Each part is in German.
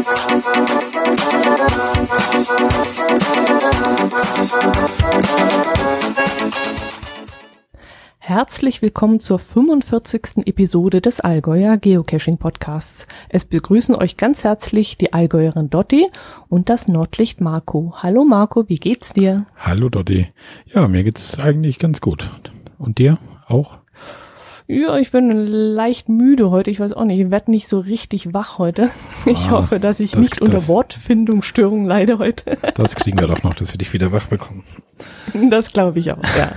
Herzlich willkommen zur 45. Episode des Allgäuer Geocaching Podcasts. Es begrüßen euch ganz herzlich die Allgäuerin Dotti und das Nordlicht Marco. Hallo Marco, wie geht's dir? Hallo Dotti. Ja, mir geht's eigentlich ganz gut. Und dir auch? Ja, ich bin leicht müde heute. Ich weiß auch nicht, ich werde nicht so richtig wach heute. Ich hoffe, dass ich nicht unter Wortfindungsstörung leide heute. Das kriegen wir doch noch, dass wir dich wieder wach bekommen. Das glaube ich auch, ja.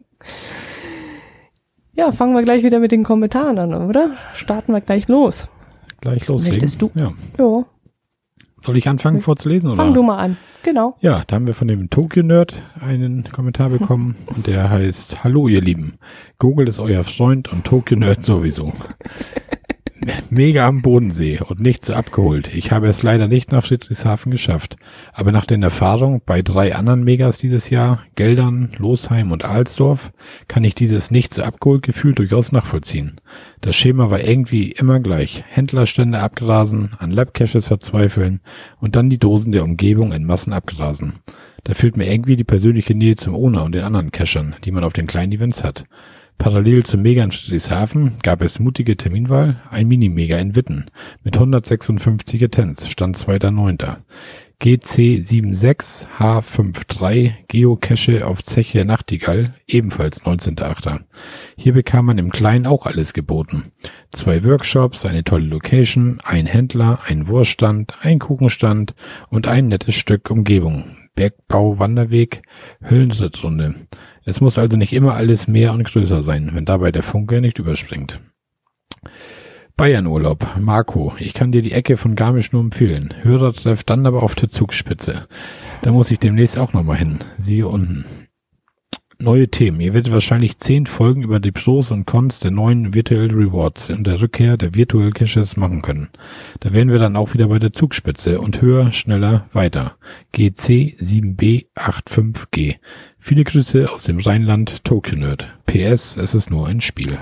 Ja, fangen wir gleich wieder mit den Kommentaren an, oder? Starten wir gleich los. Gleich loslegen? Möchtest du? Ja. Ja. Soll ich anfangen vorzulesen? Oder? Fang du mal an, genau. Ja, da haben wir von dem Tokyo-Nerd einen Kommentar bekommen und der heißt: Hallo ihr Lieben, Google ist euer Freund und Tokyo-Nerd sowieso. Mega am Bodensee und nicht so abgeholt. Ich habe es leider nicht nach Friedrichshafen geschafft. Aber nach den Erfahrungen bei 3 anderen Megas dieses Jahr, Geldern, Losheim und Alsdorf, kann ich dieses nicht so abgeholt Gefühl durchaus nachvollziehen. Das Schema war irgendwie immer gleich. Händlerstände abgrasen, an Labcaches verzweifeln und dann die Dosen der Umgebung in Massen abgrasen. Da fehlt mir irgendwie die persönliche Nähe zum Owner und den anderen Cachern, die man auf den kleinen Events hat. Parallel zum Mega in Friedrichshafen gab es mutige Terminwahl, ein Mini-Mega in Witten mit 156 Attents, Stand 2.9. GC76H53 Geocache auf Zeche Nachtigall, ebenfalls 19.8. Hier bekam man im Kleinen auch alles geboten. 2 Workshops, eine tolle Location, ein Händler, ein Wurststand, ein Kuchenstand und ein nettes Stück Umgebung. Bergbau, Wanderweg, Höllenrittrunde. Es muss also nicht immer alles mehr und größer sein, wenn dabei der Funke nicht überspringt. Bayernurlaub, Marco, ich kann dir die Ecke von Garmisch nur empfehlen. Hörertreff dann aber auf der Zugspitze. Da muss ich demnächst auch nochmal hin. Siehe unten. Neue Themen. Ihr werdet wahrscheinlich 10 Folgen über die Pros und Cons der neuen Virtual Rewards und der Rückkehr der Virtual Caches machen können. Da wären wir dann auch wieder bei der Zugspitze und höher, schneller, weiter. GC7B85G. Viele Grüße aus dem Rheinland, Tokyo Nerd. PS, es ist nur ein Spiel.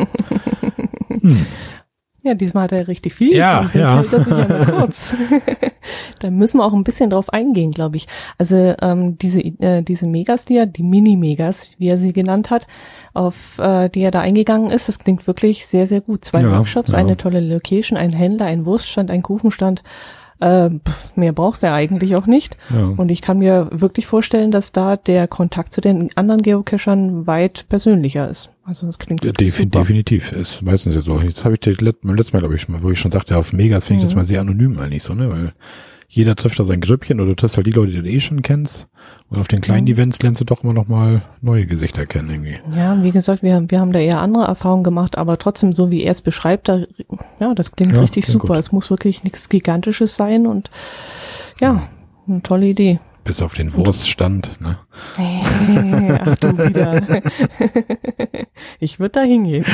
Ja, diesmal hat er richtig viel. Ja, ja. Das ist ja nur kurz. Da müssen wir auch ein bisschen drauf eingehen, glaube ich. Also diese Megas, die Mini-Megas, wie er sie genannt hat, auf die er da eingegangen ist, das klingt wirklich sehr, sehr gut. 2 Workshops, eine tolle Location, ein Händler, ein Wurststand, ein Kuchenstand. Mehr braucht's ja eigentlich auch nicht. Ja. Und ich kann mir wirklich vorstellen, dass da der Kontakt zu den anderen Geocachern weit persönlicher ist. Also das klingt wirklich super. Definitiv. Ist meistens ja so. Jetzt habe ich beim letzten Mal, glaube ich, wo ich schon sagte, auf Megas finde ich das mal sehr anonym eigentlich so, ne? Weil jeder trifft da sein Grüppchen oder du triffst halt die Leute, die du eh schon kennst. Und auf den kleinen Events lernst du doch immer noch mal neue Gesichter kennen irgendwie. Ja, wie gesagt, wir haben da eher andere Erfahrungen gemacht, aber trotzdem, so wie er es beschreibt, das klingt richtig super. Gut. Es muss wirklich nichts Gigantisches sein und ja, eine tolle Idee. Bis auf den Wurststand, ne? Ach du wieder. Ich würde da hingehen.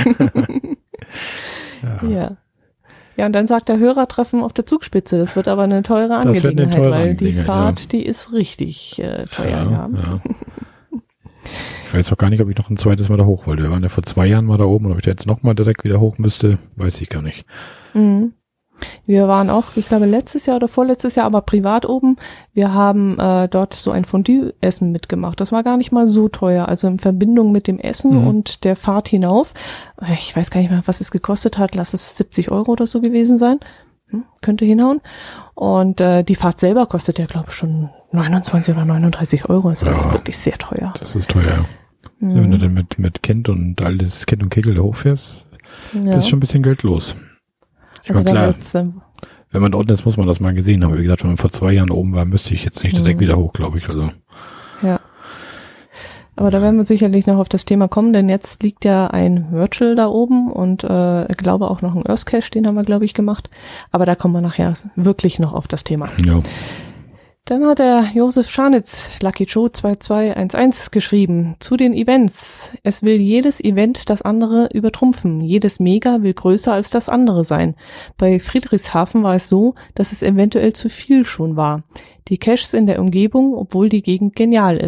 Ja. Ja, und dann sagt der Hörertreffen auf der Zugspitze. Das wird aber eine teure Angelegenheit, weil die Fahrt, die ist richtig teuer. Ja. Ich weiß auch gar nicht, ob ich noch ein zweites Mal da hoch wollte. Wir waren ja vor 2 Jahren mal da oben und ob ich da jetzt noch mal direkt wieder hoch müsste, weiß ich gar nicht. Mhm. Wir waren auch, ich glaube, letztes Jahr oder vorletztes Jahr, aber privat oben. Wir haben dort so ein Fondue-Essen mitgemacht. Das war gar nicht mal so teuer. Also in Verbindung mit dem Essen und der Fahrt hinauf. Ich weiß gar nicht mehr, was es gekostet hat. Lass es 70 € oder so gewesen sein. Könnte hinhauen. Und die Fahrt selber kostet ja, glaube ich, schon 29 oder 39 €. Das ist wirklich sehr teuer. Das ist teuer, ja. Wenn du dann mit Kind und alles Kind und Kegel da hochfährst, ist schon ein bisschen Geld los. Also klar, wenn man unten ist, muss man das mal gesehen haben. Wie gesagt, wenn man vor 2 Jahren oben war, müsste ich jetzt nicht direkt wieder hoch, glaube ich. Also. Ja. Aber da werden wir sicherlich noch auf das Thema kommen, denn jetzt liegt ja ein Virtual da oben und ich glaube auch noch ein Earth Cache, den haben wir, glaube ich, gemacht. Aber da kommen wir nachher wirklich noch auf das Thema. Ja. Dann hat der Josef Scharnitz, Lucky Joe 2211 geschrieben, zu den Events. Es will jedes Event das andere übertrumpfen. Jedes Mega will größer als das andere sein. Bei Friedrichshafen war es so, dass es eventuell zu viel schon war. Die Caches in der Umgebung, obwohl die Gegend genial ist.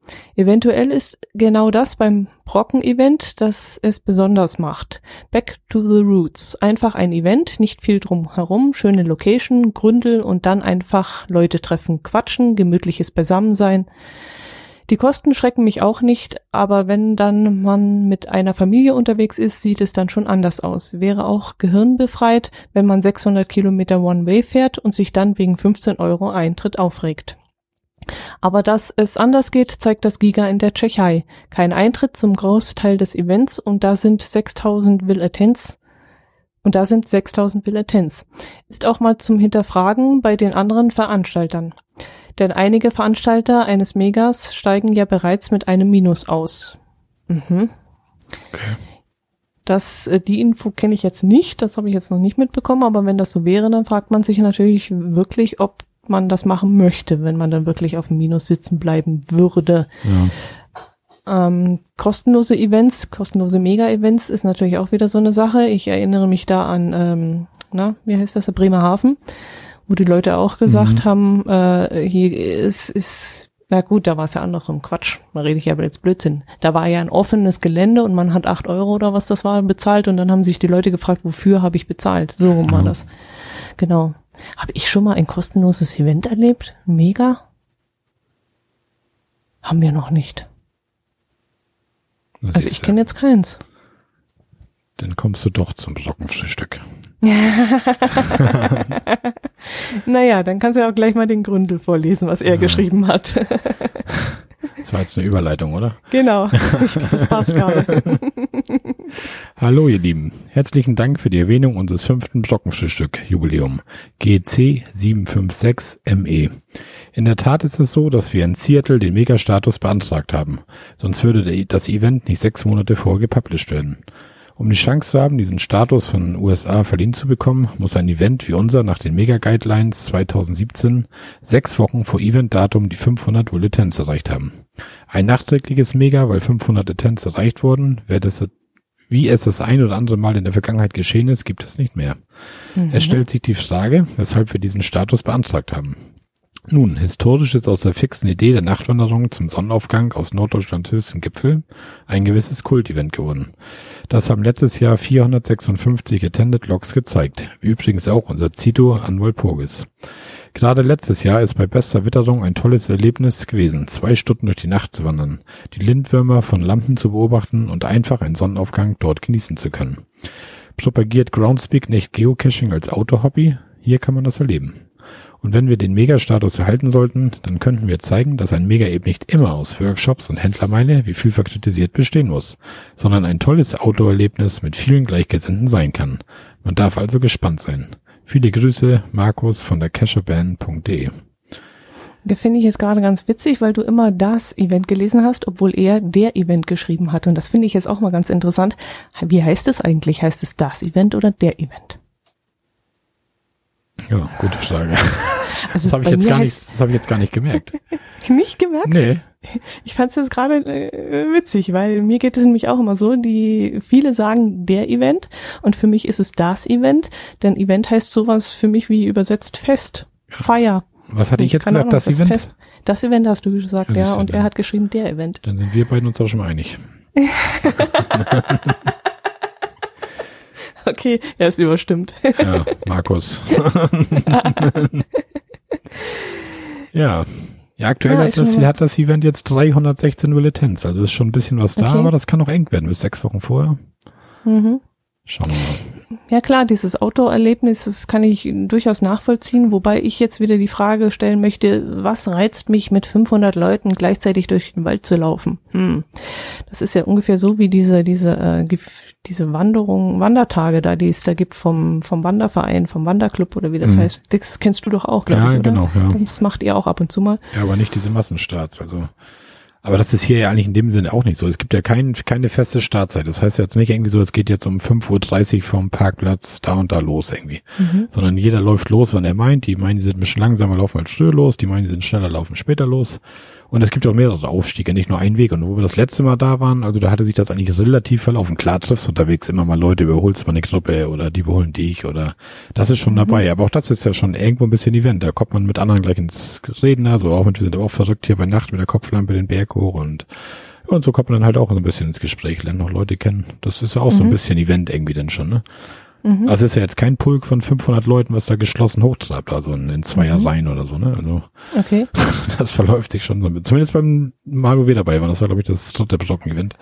Eventuell ist genau das beim Brocken-Event, das es besonders macht. Back to the roots. Einfach ein Event, nicht viel drum herum, schöne Location, Gründel und dann einfach Leute treffen, quatschen, gemütliches Beisammensein. Die Kosten schrecken mich auch nicht, aber wenn dann man mit einer Familie unterwegs ist, sieht es dann schon anders aus. Wäre auch gehirnbefreit, wenn man 600 Kilometer One-Way fährt und sich dann wegen 15 € Eintritt aufregt. Aber dass es anders geht, zeigt das Giga in der Tschechei. Kein Eintritt zum Großteil des Events und da sind 6.000 Will-Attends. Ist auch mal zum Hinterfragen bei den anderen Veranstaltern. Denn einige Veranstalter eines Megas steigen ja bereits mit einem Minus aus. Okay. Die Info kenne ich jetzt nicht, das habe ich jetzt noch nicht mitbekommen, aber wenn das so wäre, dann fragt man sich natürlich wirklich, ob man das machen möchte, wenn man dann wirklich auf dem Minus sitzen bleiben würde. Ja. Kostenlose Events, kostenlose Mega-Events ist natürlich auch wieder so eine Sache. Ich erinnere mich da an, wie heißt das, der Bremerhaven, wo die Leute auch gesagt haben, hier ist, na gut, da war es ja andersrum, Quatsch, da rede ich aber jetzt Blödsinn. Da war ja ein offenes Gelände und man hat 8 € oder was das war bezahlt und dann haben sich die Leute gefragt, wofür habe ich bezahlt? So rum war das. Genau. Habe ich schon mal ein kostenloses Event erlebt? Mega? Haben wir noch nicht. Also ich kenne jetzt keins. Dann kommst du doch zum Brockenfrühstück. Naja, dann kannst du ja auch gleich mal den Gründel vorlesen, was er geschrieben hat. Das war jetzt eine Überleitung, oder? Genau, das passt gerade. Hallo ihr Lieben, herzlichen Dank für die Erwähnung unseres 5. Brockenfrühstück-Jubiläum, GC 756ME. In der Tat ist es so, dass wir in Seattle den Megastatus beantragt haben, sonst würde das Event nicht 6 Monate vorher gepublished werden. Um die Chance zu haben, diesen Status von den USA verliehen zu bekommen, muss ein Event wie unser nach den Mega-Guidelines 2017 6 Wochen vor Eventdatum die 500 Will-Attends erreicht haben. Ein nachträgliches Mega, weil 500 Attends erreicht wurden, wie es das ein oder andere Mal in der Vergangenheit geschehen ist, gibt es nicht mehr. Es stellt sich die Frage, weshalb wir diesen Status beantragt haben. Nun, historisch ist aus der fixen Idee der Nachtwanderung zum Sonnenaufgang aus Norddeutschlands höchsten Gipfel ein gewisses Kult-Event geworden. Das haben letztes Jahr 456 Attended Logs gezeigt, wie übrigens auch unser Zito an Walpurgis. Gerade letztes Jahr ist bei bester Witterung ein tolles Erlebnis gewesen, 2 Stunden durch die Nacht zu wandern, die Lindwürmer von Lampen zu beobachten und einfach einen Sonnenaufgang dort genießen zu können. Propagiert Groundspeak nicht Geocaching als Outdoor-Hobby? Hier kann man das erleben. Und wenn wir den Mega-Status erhalten sollten, dann könnten wir zeigen, dass ein Mega eben nicht immer aus Workshops und Händlermeile, wie vielfach kritisiert, bestehen muss, sondern ein tolles Outdoor-Erlebnis mit vielen Gleichgesinnten sein kann. Man darf also gespannt sein. Viele Grüße, Markus von der cacherband.de. Das finde ich jetzt gerade ganz witzig, weil du immer das Event gelesen hast, obwohl er der Event geschrieben hat. Und das finde ich jetzt auch mal ganz interessant. Wie heißt es eigentlich? Heißt es das Event oder der Event? Ja, gute Frage. Also das habe ich jetzt gar nicht gemerkt. Nicht gemerkt? Nee. Ich fand es jetzt gerade witzig, weil mir geht es nämlich auch immer so, viele sagen der Event und für mich ist es das Event, denn Event heißt sowas für mich wie übersetzt Fest, Feier. Was hatte ich jetzt gesagt, das Event? Fest. Das Event hast du gesagt, ja, und er hat geschrieben der Event. Dann sind wir beiden uns auch schon mal einig. Okay, er ist überstimmt. Ja, Markus. Ja, aktuell hat das Event jetzt 316 Will-Attends, also ist schon ein bisschen was da, aber das kann noch eng werden bis 6 Wochen vorher. Schauen wir mal. Ja klar, dieses Outdoor-Erlebnis, das kann ich durchaus nachvollziehen, wobei ich jetzt wieder die Frage stellen möchte, was reizt mich mit 500 Leuten gleichzeitig durch den Wald zu laufen? Das ist ja ungefähr so wie diese Wandertage da, die es da gibt vom Wanderverein, vom Wanderclub oder wie das heißt. Das kennst du doch auch, glaube ich, oder? Genau, ja. Das macht ihr auch ab und zu mal. Ja, aber nicht diese Massenstarts, also. Aber das ist hier ja eigentlich in dem Sinne auch nicht so. Es gibt ja keine feste Startzeit. Das heißt jetzt nicht irgendwie so, es geht jetzt um 5:30 Uhr vom Parkplatz da und da los irgendwie. Sondern jeder läuft los, wann er meint. Die meinen, die sind ein bisschen langsamer, laufen halt früher los. Die meinen, die sind schneller, laufen später los. Und es gibt auch mehrere Aufstiege, nicht nur einen Weg. Und wo wir das letzte Mal da waren, also da hatte sich das eigentlich relativ verlaufen. Klar triffst du unterwegs immer mal Leute, überholst mal eine Gruppe oder die überholen dich oder das ist schon dabei. Aber auch das ist ja schon irgendwo ein bisschen Event. Da kommt man mit anderen gleich ins Reden. Also auch wir sind aber auch verrückt hier bei Nacht mit der Kopflampe den Berg hoch und so kommt man dann halt auch so ein bisschen ins Gespräch, lernt noch Leute kennen. Das ist ja auch so ein bisschen Event irgendwie dann schon, ne? Also es ist ja jetzt kein Pulk von 500 Leuten, was da geschlossen hochtreibt, also in Zweierreihen oder so, ne? Also okay. Das verläuft sich schon so. Zumindest beim Mario W dabei war. Das war, glaube ich, das dritte Brocken-Event.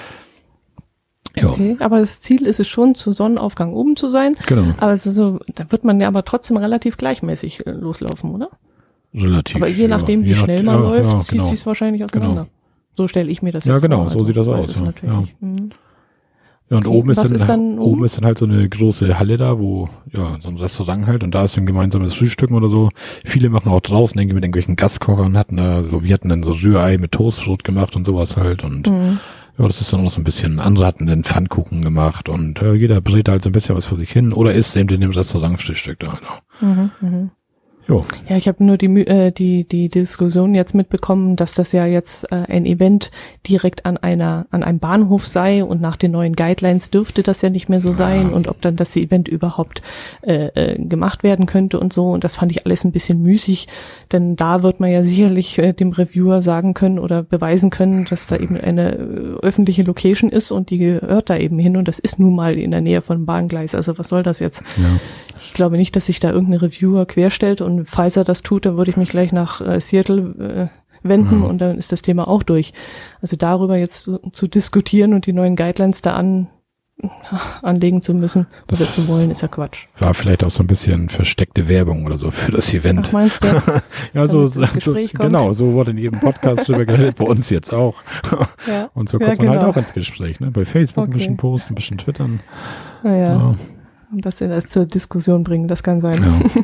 Ja. Okay, aber das Ziel ist es schon, zu Sonnenaufgang oben zu sein. Genau. Also so, da wird man ja aber trotzdem relativ gleichmäßig loslaufen, oder? Relativ. Aber je nachdem, wie schnell man läuft, zieht genau. sich's wahrscheinlich auseinander. Genau. So stelle ich mir das jetzt vor. Ja, genau, vor. so sieht das aus. Ja. Natürlich. Ja. Ja, und okay, oben ist dann halt so eine große Halle da, wo, ja, so ein Restaurant halt, und da ist ein gemeinsames Frühstücken oder so. Viele machen auch draußen irgendwie mit irgendwelchen Gaskochern, wir hatten dann so Rührei mit Toastbrot gemacht und sowas halt, und ja, das ist dann auch so ein bisschen, andere hatten den Pfannkuchen gemacht und jeder brät halt so ein bisschen was vor sich hin oder isst eben in dem Restaurant Frühstück da, genau. Jo. Ja, ich habe nur die Diskussion jetzt mitbekommen, dass das ja jetzt ein Event direkt an einem Bahnhof sei und nach den neuen Guidelines dürfte das ja nicht mehr so sein und ob dann das Event überhaupt gemacht werden könnte und so, und das fand ich alles ein bisschen müßig, denn da wird man ja sicherlich dem Reviewer sagen können oder beweisen können, dass da eben eine öffentliche Location ist und die gehört da eben hin und das ist nun mal in der Nähe von einem Bahngleis, also was soll das jetzt? Ja. Ich glaube nicht, dass sich da irgendein Reviewer querstellt, und falls er das tut, dann würde ich mich gleich nach Seattle wenden und dann ist das Thema auch durch. Also darüber jetzt zu diskutieren und die neuen Guidelines da anlegen zu müssen oder zu wollen, ist ja Quatsch. War vielleicht auch so ein bisschen versteckte Werbung oder so für das Event. Ach, meinst du? Ja, so genau, so wurde in jedem Podcast drüber geredet, bei uns jetzt auch. Ja. Und so kommt man halt auch ins Gespräch, ne? Bei Facebook ein bisschen posten, ein bisschen twittern. Ja. Und dass sie das zur Diskussion bringen, das kann sein. Ja.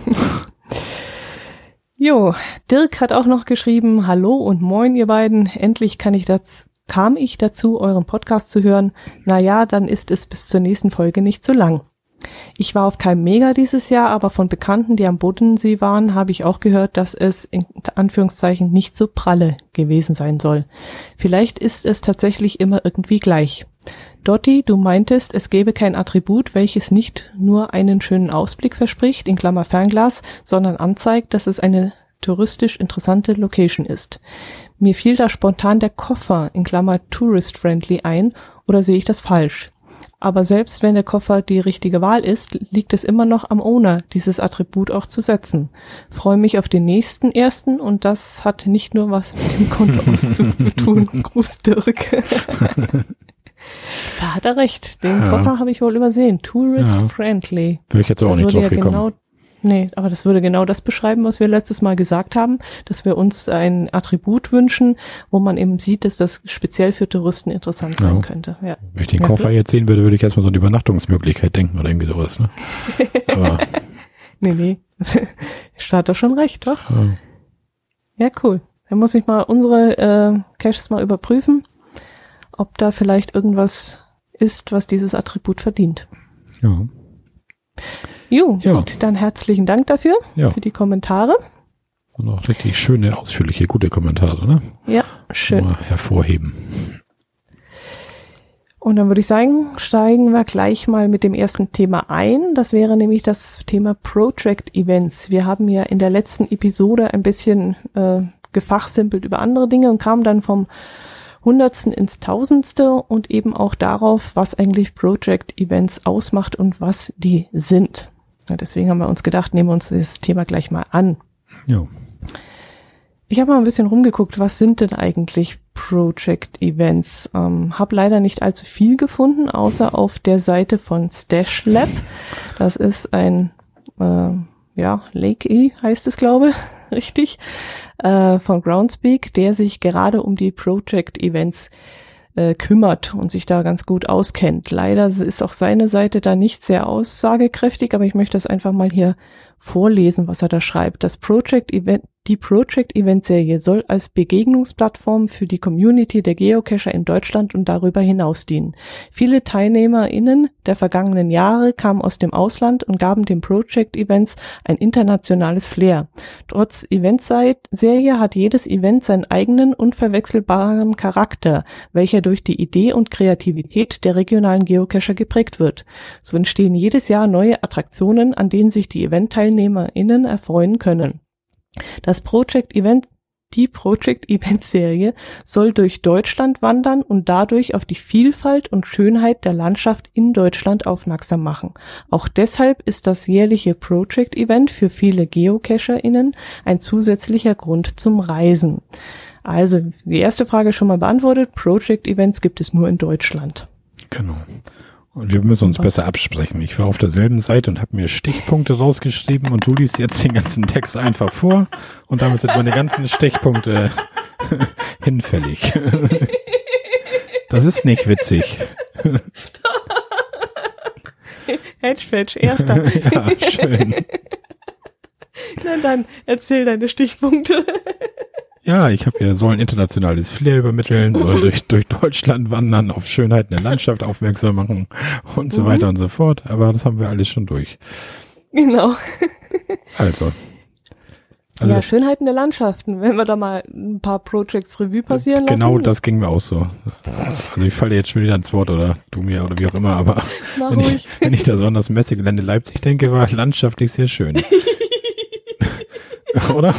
Jo, Dirk hat auch noch geschrieben, hallo und moin ihr beiden, endlich kam ich dazu, euren Podcast zu hören. Naja, dann ist es bis zur nächsten Folge nicht so lang. Ich war auf keinem Mega dieses Jahr, aber von Bekannten, die am Bodensee waren, habe ich auch gehört, dass es in Anführungszeichen nicht so pralle gewesen sein soll. Vielleicht ist es tatsächlich immer irgendwie gleich. Dotti, du meintest, es gäbe kein Attribut, welches nicht nur einen schönen Ausblick verspricht, in Klammer Fernglas, sondern anzeigt, dass es eine touristisch interessante Location ist. Mir fiel da spontan der Koffer, in Klammer tourist-friendly ein, oder sehe ich das falsch? Aber selbst wenn der Koffer die richtige Wahl ist, liegt es immer noch am Owner, dieses Attribut auch zu setzen. Freue mich auf den nächsten ersten, und das hat nicht nur was mit dem Kontoauszug zu tun. Gruß Dirk. Da hat er recht. Den Koffer habe ich wohl übersehen. Tourist-friendly. Wäre ich jetzt auch nicht drauf gekommen. Aber das würde genau das beschreiben, was wir letztes Mal gesagt haben, dass wir uns ein Attribut wünschen, wo man eben sieht, dass das speziell für Touristen interessant sein könnte. Ja. Wenn ich den Koffer jetzt sehen würde, würde ich erstmal so eine Übernachtungsmöglichkeit denken oder irgendwie sowas. Ne? Aber nee. Hat doch schon recht, doch? Ja, cool. Dann muss ich mal unsere Caches mal überprüfen, ob da vielleicht irgendwas ist, was dieses Attribut verdient. Ja. Gut, dann herzlichen Dank dafür, für die Kommentare. Und auch richtig schöne, ausführliche, gute Kommentare, ne? Ja, schön. Mal hervorheben. Und dann würde ich sagen, steigen wir gleich mal mit dem ersten Thema ein. Das wäre nämlich das Thema Project Events. Wir haben ja in der letzten Episode ein bisschen gefachsimpelt über andere Dinge und kamen dann vom Hundertsten ins Tausendste und eben auch darauf, was eigentlich Project Events ausmacht und was die sind. Ja, deswegen haben wir uns gedacht, nehmen wir uns das Thema gleich mal an. Ja. Ich habe mal ein bisschen rumgeguckt, was sind denn eigentlich Project Events? Habe leider nicht allzu viel gefunden, außer auf der Seite von Stash Lab. Das ist ein, Lake heißt es, glaube ich, richtig, von Groundspeak, der sich gerade um die Project Events kümmert und sich da ganz gut auskennt. Leider ist auch seine Seite da nicht sehr aussagekräftig, aber ich möchte das einfach mal hier vorlesen, was er da schreibt. Das Project Event Die Project-Event-Serie soll als Begegnungsplattform für die Community der Geocacher in Deutschland und darüber hinaus dienen. Viele TeilnehmerInnen der vergangenen Jahre kamen aus dem Ausland und gaben den Project-Events ein internationales Flair. Trotz Event-Serie hat jedes Event seinen eigenen, unverwechselbaren Charakter, welcher durch die Idee und Kreativität der regionalen Geocacher geprägt wird. So entstehen jedes Jahr neue Attraktionen, an denen sich die EventteilnehmerInnen erfreuen können. Die Project-Event-Serie soll durch Deutschland wandern und dadurch auf die Vielfalt und Schönheit der Landschaft in Deutschland aufmerksam machen. Auch deshalb ist das jährliche Project-Event für viele GeocacherInnen ein zusätzlicher Grund zum Reisen. Also, die erste Frage schon mal beantwortet. Project-Events gibt es nur in Deutschland. Genau. Und wir müssen uns besser absprechen. Ich war auf derselben Seite und habe mir Stichpunkte rausgeschrieben und du liest jetzt den ganzen Text einfach vor und damit sind meine ganzen Stichpunkte hinfällig. Das ist nicht witzig. Hedgefetch, erster. Ja, schön. Na dann, erzähl deine Stichpunkte. Ja, soll ein internationales Flair übermitteln, soll durch Deutschland wandern, auf Schönheiten der Landschaft aufmerksam machen und so weiter und so fort. Aber das haben wir alles schon durch. Genau. Also ja, Schönheiten der Landschaften. Wenn wir da mal ein paar Projects Revue passieren lassen. Genau, das ging mir auch so. Also ich falle jetzt schon wieder ins Wort oder du mir oder wie auch immer, aber wenn ich da so an das Messegelände Leipzig denke, war landschaftlich sehr schön. Oder?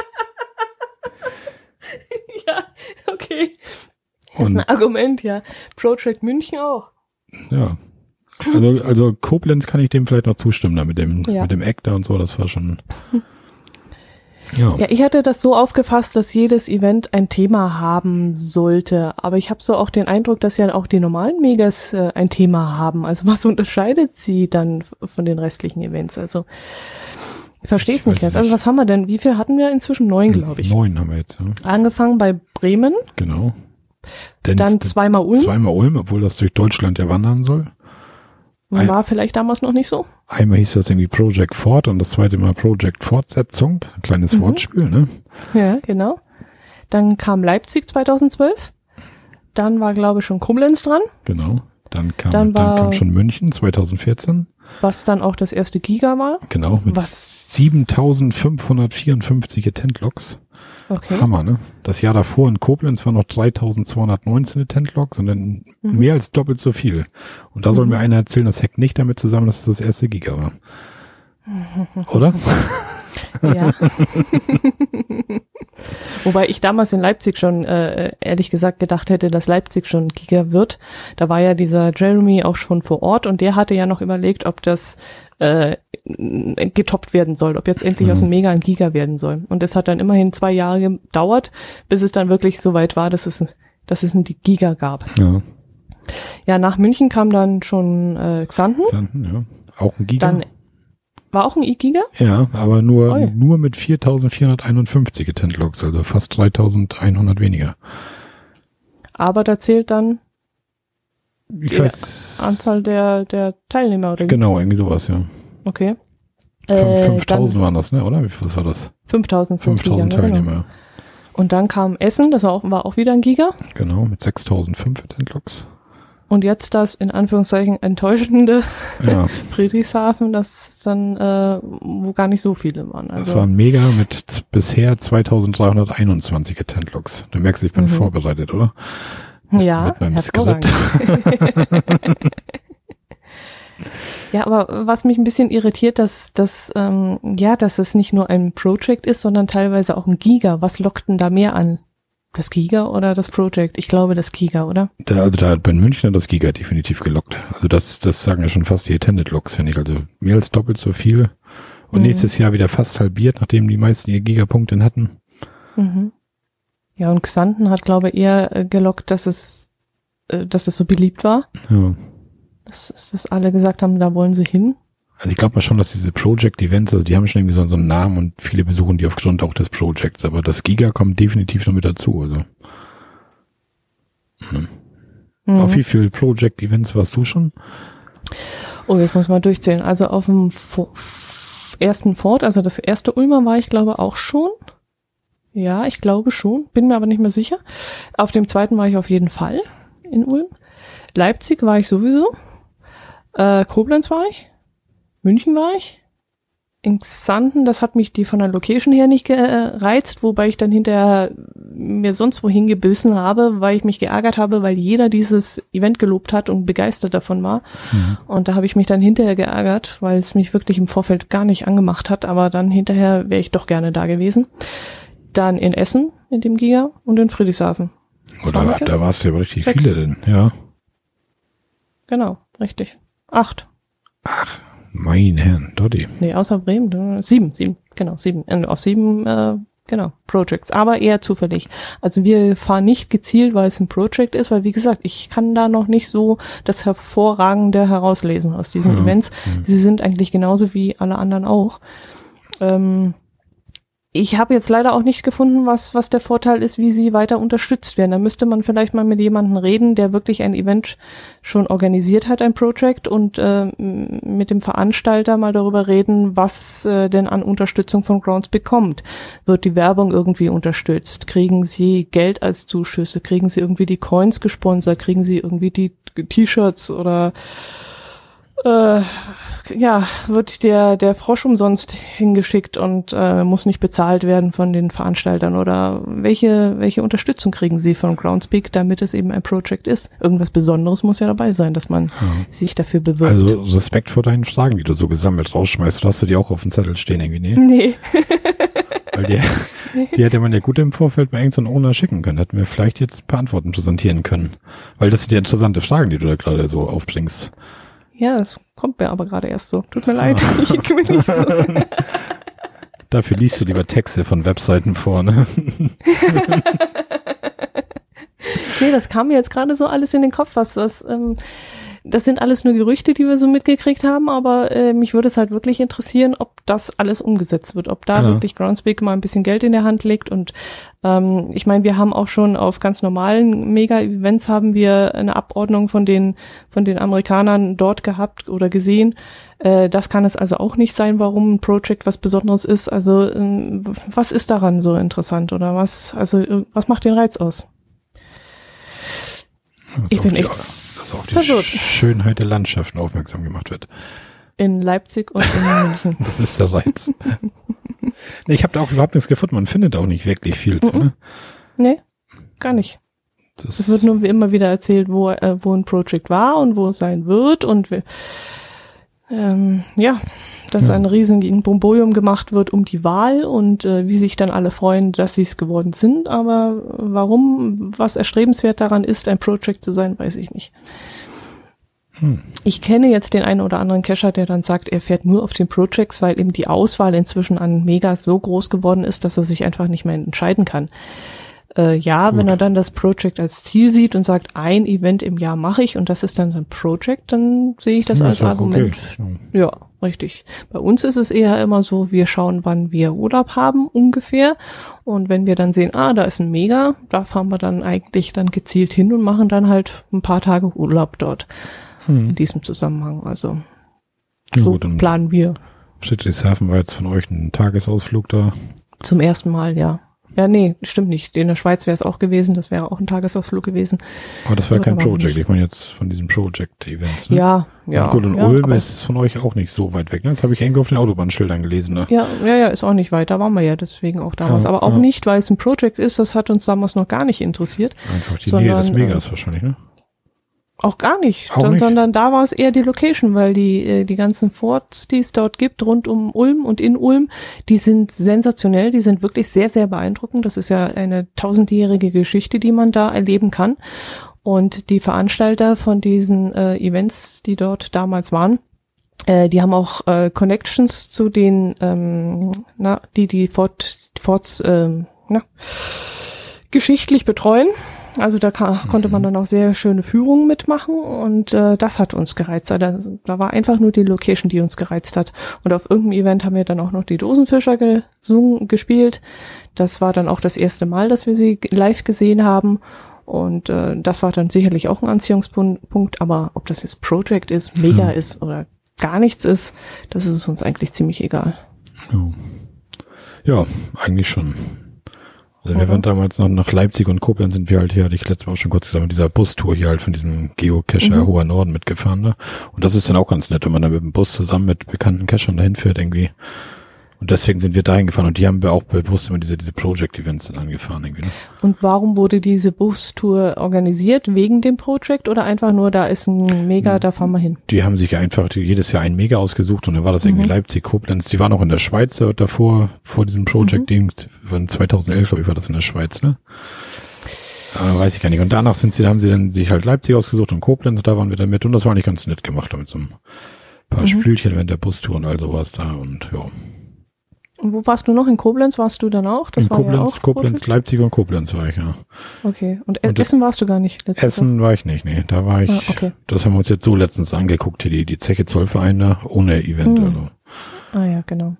Ja, okay. Das ist ein Argument, ja. Project München auch. Ja. Also Koblenz kann ich dem vielleicht noch zustimmen, da mit dem Eck da und so, das war schon. Ja, ich hatte das so aufgefasst, dass jedes Event ein Thema haben sollte, aber ich habe so auch den Eindruck, dass ja auch die normalen Megas ein Thema haben. Also was unterscheidet sie dann von den restlichen Events? Also ich verstehe es nicht ganz. Also was haben wir denn? Wie viel hatten wir inzwischen? 9, glaube ich. 9 haben wir jetzt, ja. Angefangen bei Bremen. Genau. Dann zweimal Ulm. Zweimal Ulm, obwohl das durch Deutschland ja wandern soll. War vielleicht damals noch nicht so. Einmal hieß das irgendwie Project Fort und das zweite Mal Project Fortsetzung. Ein kleines Wortspiel, ne? Ja, genau. Dann kam Leipzig 2012. Dann war, glaube ich, schon Koblenz dran. Genau. Dann kam schon München 2014. Was dann auch das erste Giga war. Genau, mit 7.554 Attend-Logs. Okay. Hammer, ne? Das Jahr davor in Koblenz waren noch 3.219 Attend-Logs und dann mehr als doppelt so viel. Und da soll mir einer erzählen, das hängt nicht damit zusammen, dass es das erste Giga war. Oder? Ja. Wobei ich damals in Leipzig schon, ehrlich gesagt, gedacht hätte, dass Leipzig schon Giga wird. Da war ja dieser Jeremy auch schon vor Ort und der hatte ja noch überlegt, ob das getoppt werden soll, ob jetzt endlich aus dem Mega ein Giga werden soll. Und es hat dann immerhin 2 Jahre gedauert, bis es dann wirklich so weit war, dass es ein Giga gab. Ja. Ja, nach München kam dann schon Xanten. Xanten, ja. Auch ein Giga. Dann war auch ein E-Giga? Ja, aber nur mit 4.451 Attend-Logs, also fast 3.100 weniger. Aber da zählt dann die Anzahl der Teilnehmer, oder? Genau, irgendwie sowas, ja. Okay. 5.000 waren das, ne, oder? Was war das? 5.000 Teilnehmer. Genau. Und dann kam Essen, das war auch wieder ein Giga. Genau, mit 6.005 Attend-Logs. Und jetzt das in Anführungszeichen enttäuschende Friedrichshafen, das dann, wo gar nicht so viele waren. Also, das war ein Mega mit bisher 2.321 Attend-Logs. Du merkst, ich bin vorbereitet, oder? Ja, mit meinem Skript. Ja, aber was mich ein bisschen irritiert, dass es nicht nur ein Project ist, sondern teilweise auch ein Giga. Was lockt denn da mehr an? Das Giga oder das Project? Ich glaube das Giga, oder? Da hat bei München das Giga definitiv gelockt. Also das sagen ja schon fast die Attended-Logs, finde ich. Also mehr als doppelt so viel. Und nächstes Jahr wieder fast halbiert, nachdem die meisten ihr Gigapunkte hatten. Mhm. Ja, und Xanten hat, glaube ich, eher gelockt, dass es so beliebt war. Ja. Dass alle gesagt haben, da wollen sie hin. Also ich glaube mal schon, dass diese Project-Events, also die haben schon irgendwie so einen Namen und viele besuchen die aufgrund auch des Projects, aber das Giga kommt definitiv noch mit dazu. Also. Auf wie viele Project-Events warst du schon? Oh, jetzt muss man durchzählen. Also auf dem ersten Fort, also das erste Ulmer war ich glaube auch schon. Ja, ich glaube schon, bin mir aber nicht mehr sicher. Auf dem zweiten war ich auf jeden Fall in Ulm. Leipzig war ich sowieso. Koblenz war ich. München war ich. In Xanten, das hat mich die von der Location her nicht gereizt, wobei ich dann hinterher mir sonst wohin gebissen habe, weil ich mich geärgert habe, weil jeder dieses Event gelobt hat und begeistert davon war. Mhm. Und da habe ich mich dann hinterher geärgert, weil es mich wirklich im Vorfeld gar nicht angemacht hat, aber dann hinterher wäre ich doch gerne da gewesen. Dann in Essen, in dem Giga, und in Friedrichshafen. Oder da warst du ja richtig 6. Viele denn, ja. Genau, richtig. 8. Ach, mein Herrn, Dotti. Nee, außer Bremen, 7, genau, 7. Auf 7, genau, Projects, aber eher zufällig. Also wir fahren nicht gezielt, weil es ein Project ist, weil wie gesagt, ich kann da noch nicht so das Hervorragende herauslesen aus diesen Events. Sie sind eigentlich genauso wie alle anderen auch. Ich habe jetzt leider auch nicht gefunden, was der Vorteil ist, wie sie weiter unterstützt werden. Da müsste man vielleicht mal mit jemandem reden, der wirklich ein Event schon organisiert hat, ein Project, und mit dem Veranstalter mal darüber reden, was denn an Unterstützung von Groundspeak kommt. Wird die Werbung irgendwie unterstützt? Kriegen sie Geld als Zuschüsse? Kriegen sie irgendwie die Coins gesponsert? Kriegen sie irgendwie die T-Shirts oder wird der Frosch umsonst hingeschickt und muss nicht bezahlt werden von den Veranstaltern, oder welche Unterstützung kriegen sie von Groundspeak, damit es eben ein Project ist? Irgendwas Besonderes muss ja dabei sein, dass man sich dafür bewirbt. Also Respekt vor deinen Fragen, die du so gesammelt rausschmeißt. Hast du die auch auf dem Zettel stehen irgendwie? Nee. Weil die hätte man ja gut im Vorfeld mal irgendeinen Owner schicken können. Hätten wir vielleicht jetzt ein paar Antworten präsentieren können. Weil das sind ja interessante Fragen, die du da gerade so aufbringst. Ja, das kommt mir aber gerade erst so. Tut mir leid. Ich bin nicht so. Dafür liest du lieber Texte von Webseiten vor, ne? Nee, das kam mir jetzt gerade so alles in den Kopf, das sind alles nur Gerüchte, die wir so mitgekriegt haben, aber mich würde es halt wirklich interessieren, ob das alles umgesetzt wird, ob da wirklich Groundspeak mal ein bisschen Geld in der Hand legt. Und ich meine, wir haben auch schon auf ganz normalen Mega-Events haben wir eine Abordnung von den Amerikanern dort gehabt oder gesehen. Das kann es also auch nicht sein, warum ein Project was Besonderes ist. Also was ist daran so interessant, oder was macht den Reiz aus? Ich bin echt dass auf die Schönheit der Landschaften aufmerksam gemacht wird. In Leipzig und in München. Das ist der Reiz. Nee, ich habe da auch überhaupt nichts gefunden. Man findet auch nicht wirklich viel zu, ne? Nee, gar nicht. Es wird nur wie immer wieder erzählt, wo ein Project war und wo es sein wird, und dass ein riesiges Bromborium gemacht wird um die Wahl und wie sich dann alle freuen, dass sie es geworden sind. Aber was erstrebenswert daran ist, ein Project zu sein, weiß ich nicht. Ich kenne jetzt den einen oder anderen Cacher, der dann sagt, er fährt nur auf den Projects, weil eben die Auswahl inzwischen an Megas so groß geworden ist, dass er sich einfach nicht mehr entscheiden kann. Wenn er dann das Project als Ziel sieht und sagt, ein Event im Jahr mache ich und das ist dann ein Project, dann sehe ich das als Argument. Okay. Ja, richtig. Bei uns ist es eher immer so, wir schauen, wann wir Urlaub haben ungefähr, und wenn wir dann sehen, da ist ein Mega, da fahren wir dann eigentlich dann gezielt hin und machen dann halt ein paar Tage Urlaub dort in diesem Zusammenhang. Also so planen wir. Friedrichshafen war jetzt von euch ein Tagesausflug da? Zum ersten Mal, ja. Ja, nee, stimmt nicht. In der Schweiz wäre es auch gewesen. Das wäre auch ein Tagesausflug gewesen. Aber das war kein Project. Ich meine jetzt von diesem Project-Events, ne? Ja. Und gut, und Ulm ist von euch auch nicht so weit weg, ne? Das habe ich irgendwo auf den Autobahnschildern gelesen, ne? Ja, ist auch nicht weit. Da waren wir ja deswegen auch damals. Aber auch nicht, weil es ein Project ist. Das hat uns damals noch gar nicht interessiert. Einfach die Nähe des Megas wahrscheinlich, ne? Auch gar nicht, sondern da war es eher die Location, weil die ganzen Forts, die es dort gibt, rund um Ulm und in Ulm, die sind sensationell, die sind wirklich sehr, sehr beeindruckend. Das ist ja eine 1000-jährige Geschichte, die man da erleben kann. Und die Veranstalter von diesen Events, die dort damals waren, die haben auch Connections zu den, die Forts geschichtlich betreuen. Also da konnte man dann auch sehr schöne Führungen mitmachen, und das hat uns gereizt. Da war einfach nur die Location, die uns gereizt hat. Und auf irgendeinem Event haben wir dann auch noch die Dosenfischer gespielt. Das war dann auch das erste Mal, dass wir sie live gesehen haben. Und das war dann sicherlich auch ein Anziehungspunkt. Aber ob das jetzt Project ist, Mega ist oder gar nichts ist, das ist uns eigentlich ziemlich egal. Ja, eigentlich schon. Also wir waren damals noch nach Leipzig und Koblenz sind wir halt hier, hatte ich letztes Mal auch schon kurz gesagt, mit dieser Bustour hier halt von diesem Geocacher Hoher Norden mitgefahren. Ne? Und das ist dann auch ganz nett, wenn man dann mit dem Bus zusammen mit bekannten Cachern dahin fährt irgendwie. Und deswegen sind wir dahin gefahren und die haben wir auch bewusst immer diese Project-Events dann angefahren irgendwie. Ne? Und warum wurde diese Bustour organisiert? Wegen dem Project oder einfach nur, da ist ein Mega, da fahren wir hin? Die haben sich einfach jedes Jahr ein Mega ausgesucht und dann war das irgendwie Leipzig, Koblenz. Die waren auch in der Schweiz davor, vor diesem Project-Ding. Von 2011, glaube ich, war das in der Schweiz, ne? Weiß ich gar nicht. Und danach haben sie dann sich halt Leipzig ausgesucht und Koblenz, da waren wir dann mit. Und das war nicht ganz nett gemacht, mit so ein paar Spielchen während der Bustour und all sowas da und ja. Und wo warst du noch? In Koblenz warst du dann auch? Das in war Koblenz, ja auch Koblenz, Leipzig und Koblenz war ich, ja. Okay. Und Essen warst du gar nicht? Essen war ich nicht, nee. Da war ich, okay. Das haben wir uns jetzt so letztens angeguckt, hier die Zeche Zollverein da, ohne Event, also. Ah ja, genau.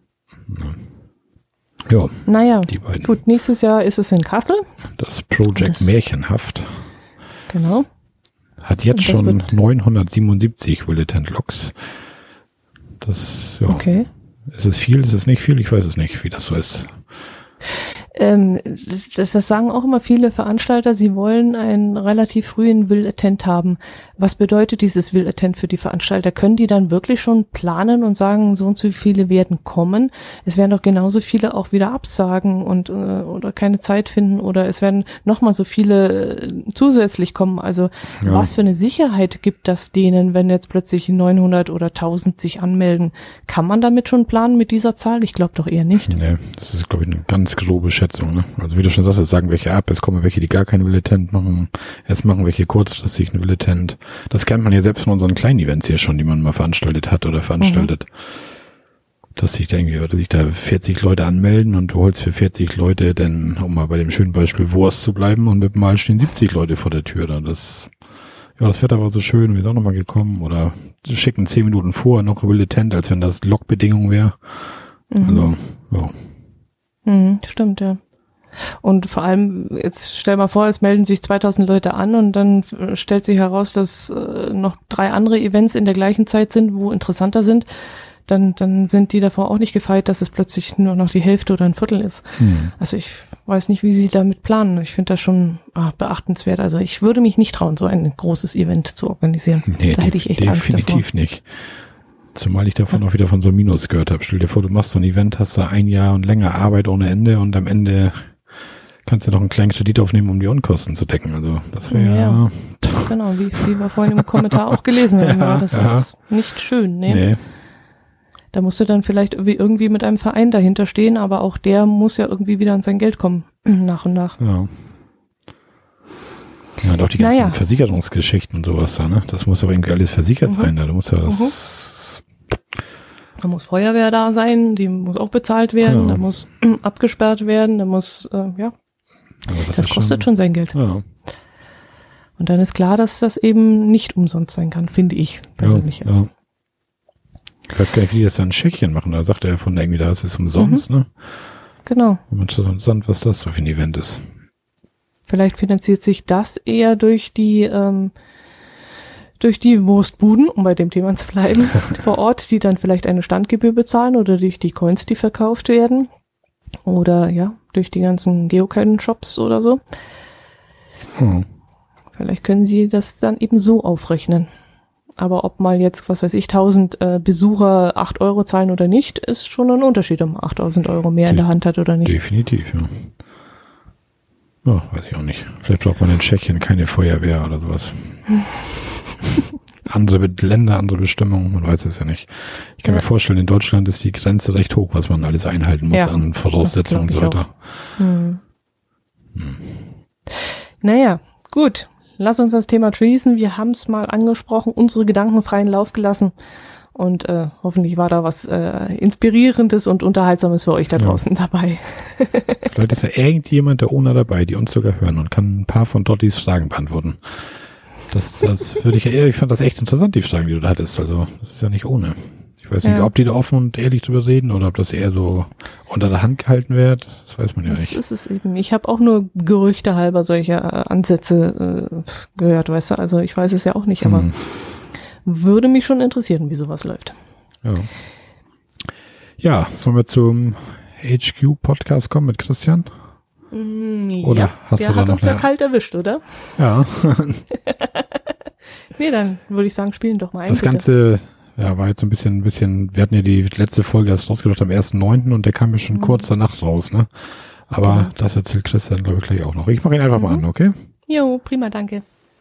Ja. Naja, die beiden. Gut, nächstes Jahr ist es in Kassel. Das Project Märchenhaft. Genau. Hat jetzt schon 977 Militant Logs. Das, ja. Okay. Ist es viel, ist es nicht viel? Ich weiß es nicht, wie das so ist. Das sagen auch immer viele Veranstalter, sie wollen einen relativ frühen Will-Attend haben. Was bedeutet dieses Will-Attend für die Veranstalter? Können die dann wirklich schon planen und sagen, so und so viele werden kommen? Es werden doch genauso viele auch wieder absagen und oder keine Zeit finden oder es werden nochmal so viele zusätzlich kommen. Also was für eine Sicherheit gibt das denen, wenn jetzt plötzlich 900 oder 1000 sich anmelden? Kann man damit schon planen mit dieser Zahl? Ich glaube doch eher nicht. Nee, das ist, glaube ich, eine ganz grobe Schätzung. Ne? Also wie du schon sagst, es sagen welche ab, es kommen welche, die gar keinen Will-Attend machen, es machen welche kurzfristig einen Will-Attend. Das kennt man ja selbst von unseren kleinen Events hier schon, die man mal veranstaltet hat oder veranstaltet. Dass sich da 40 Leute anmelden und du holst für 40 Leute, denn um mal bei dem schönen Beispiel Wurst zu bleiben und mit dem Mal stehen 70 Leute vor der Tür. Dann das Wetter war so schön, wir sind auch nochmal gekommen oder schicken 10 Minuten vorher noch Will-Attend, als wenn das Logbedingung wäre. Also, ja. Stimmt, ja. Und vor allem, jetzt stell mal vor, es melden sich 2000 Leute an und dann stellt sich heraus, dass noch 3 andere Events in der gleichen Zeit sind, wo interessanter sind. Dann sind die davor auch nicht gefeit, dass es plötzlich nur noch die Hälfte oder ein Viertel ist. Also ich weiß nicht, wie sie damit planen. Ich finde das schon beachtenswert. Also ich würde mich nicht trauen, so ein großes Event zu organisieren. Nee, da hätte ich echt Angst davor. Definitiv nicht. Zumal ich davon auch wieder von so Minus gehört habe. Stell dir vor, du machst so ein Event, hast da 1 Jahr und länger Arbeit ohne Ende und am Ende kannst du noch einen kleinen Kredit aufnehmen, um die Unkosten zu decken. Also das wäre ja. Genau, wie wir vorhin im Kommentar auch gelesen haben. Das ist nicht schön. Nee. Da musst du dann vielleicht irgendwie mit einem Verein dahinter stehen, aber auch der muss ja irgendwie wieder an sein Geld kommen, nach und nach. Ja. Ja, und auch die ganzen Versicherungsgeschichten und sowas da, ne? Das muss doch irgendwie alles versichert sein. Da muss ja Da muss Feuerwehr da sein, die muss auch bezahlt werden, da muss abgesperrt werden, da muss, das kostet schon sein Geld. Ja. Und dann ist klar, dass das eben nicht umsonst sein kann, finde ich persönlich jetzt. Ja. Ich weiß gar nicht, wie die das dann in Tschechien machen, da sagt er von irgendwie, da ist es umsonst, ne? Genau. Interessant, was das so für ein Event ist. Vielleicht finanziert sich das eher durch die Wurstbuden, um bei dem Thema zu bleiben, vor Ort, die dann vielleicht eine Standgebühr bezahlen oder durch die Coins, die verkauft werden oder durch die ganzen Geocachen-Shops oder so. Vielleicht können sie das dann eben so aufrechnen. Aber ob mal jetzt, 1000 Besucher 8 € zahlen oder nicht, ist schon ein Unterschied, ob man 8.000 € mehr in der Hand hat oder nicht. Definitiv, ja. Ja, weiß ich auch nicht. Vielleicht braucht man in Tschechien keine Feuerwehr oder sowas. Andere Länder, andere Bestimmungen, man weiß es ja nicht. Ich kann mir vorstellen, in Deutschland ist die Grenze recht hoch, was man alles einhalten muss an Voraussetzungen und so weiter. Naja, gut. Lass uns das Thema schließen. Wir haben es mal angesprochen, unsere Gedanken freien Lauf gelassen. Und hoffentlich war da was Inspirierendes und Unterhaltsames für euch da draußen dabei. Vielleicht ist ja irgendjemand der Owner dabei, die uns sogar hören und kann ein paar von Dottis Fragen beantworten. Das würde ich fand das echt interessant, die Fragen, die du da hattest. Also, das ist ja nicht ohne. Ich weiß nicht, ob die da offen und ehrlich drüber reden oder ob das eher so unter der Hand gehalten wird. Das weiß man ja nicht. Das ist es eben. Ich habe auch nur Gerüchte halber solche Ansätze gehört, weißt du. Also ich weiß es ja auch nicht, aber würde mich schon interessieren, wie sowas läuft. Ja, sollen wir zum HQ-Podcast kommen mit Christian? Oder ja, hast der du da hat noch uns ja mehr? kalt erwischt, oder? Ja, Nee, dann würde ich sagen, spielen doch mal ein, das bitte. Ganze war jetzt ein bisschen, wir hatten ja die letzte Folge erst rausgebracht am 1.9. und der kam ja schon kurz danach raus, ne? Aber Genau. das erzählt Christian, glaube ich, gleich auch noch. Ich mache ihn einfach mal an, okay? Jo, prima, danke.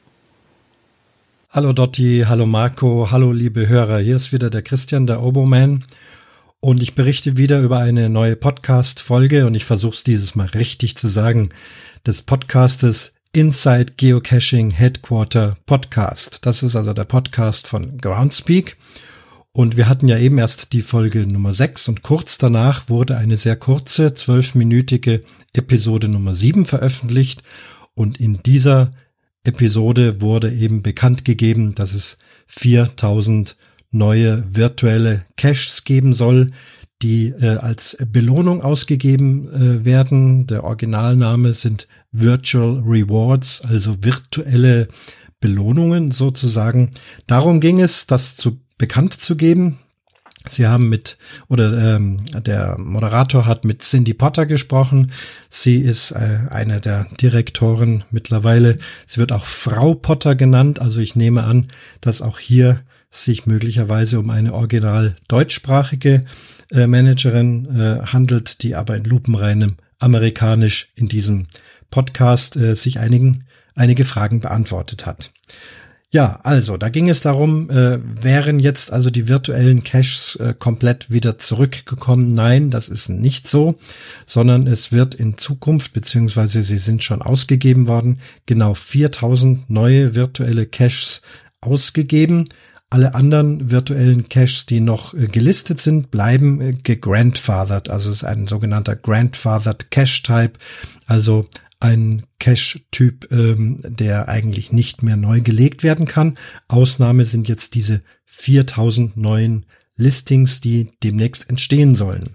Hallo Dotti, hallo Marco, hallo liebe Hörer. Hier ist wieder der Christian, der Oboman. Und ich berichte wieder über eine neue Podcast-Folge und ich versuche es dieses Mal richtig zu sagen, des Podcastes Inside Geocaching Headquarter Podcast. Das ist also der Podcast von Groundspeak. Und wir hatten ja eben erst die Folge Nummer 6 und kurz danach wurde eine sehr kurze, 12-minütige Episode Nummer 7 veröffentlicht. Und in dieser Episode wurde eben bekannt gegeben, dass es 4000 neue virtuelle Caches geben soll, die als Belohnung ausgegeben werden. Der Originalname sind Virtual Rewards, also virtuelle Belohnungen sozusagen. Darum ging es, das bekannt zu geben. Sie haben der Moderator hat mit Cindy Potter gesprochen. Sie ist eine der Direktoren mittlerweile. Sie wird auch Frau Potter genannt. Also ich nehme an, dass auch hier sich möglicherweise um eine original deutschsprachige Managerin handelt, die aber in lupenreinem Amerikanisch in diesem Podcast sich einige Fragen beantwortet hat. Ja, also da ging es darum, wären jetzt also die virtuellen Caches komplett wieder zurückgekommen? Nein, das ist nicht so, sondern es wird in Zukunft, beziehungsweise sie sind schon ausgegeben worden, genau 4000 neue virtuelle Caches ausgegeben. Alle anderen virtuellen Caches, die noch gelistet sind, bleiben gegrandfathered. Also es ist ein sogenannter Grandfathered Cache-Type, also ein Cache-Typ, der eigentlich nicht mehr neu gelegt werden kann. Ausnahme sind jetzt diese 4000 neuen Listings, die demnächst entstehen sollen.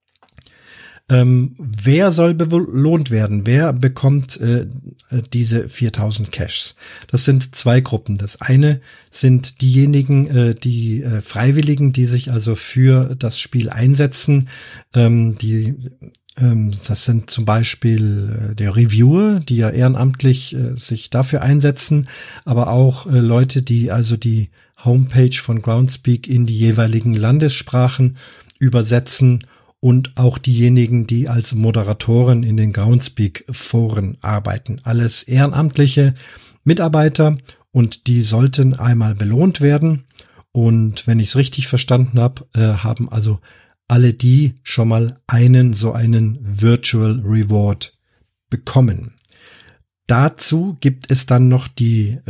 Wer soll belohnt werden? Wer bekommt diese 4000 Caches? Das sind zwei Gruppen. Das eine sind diejenigen, die Freiwilligen, die sich also für das Spiel einsetzen. Das sind zum Beispiel der Reviewer, die ja ehrenamtlich sich dafür einsetzen, aber auch Leute, die also die Homepage von Groundspeak in die jeweiligen Landessprachen übersetzen und auch diejenigen, die als Moderatoren in den Groundspeak-Foren arbeiten. Alles ehrenamtliche Mitarbeiter und die sollten einmal belohnt werden. Und wenn ich es richtig verstanden habe, haben also alle die schon mal einen Virtual Reward bekommen. Dazu gibt es dann noch die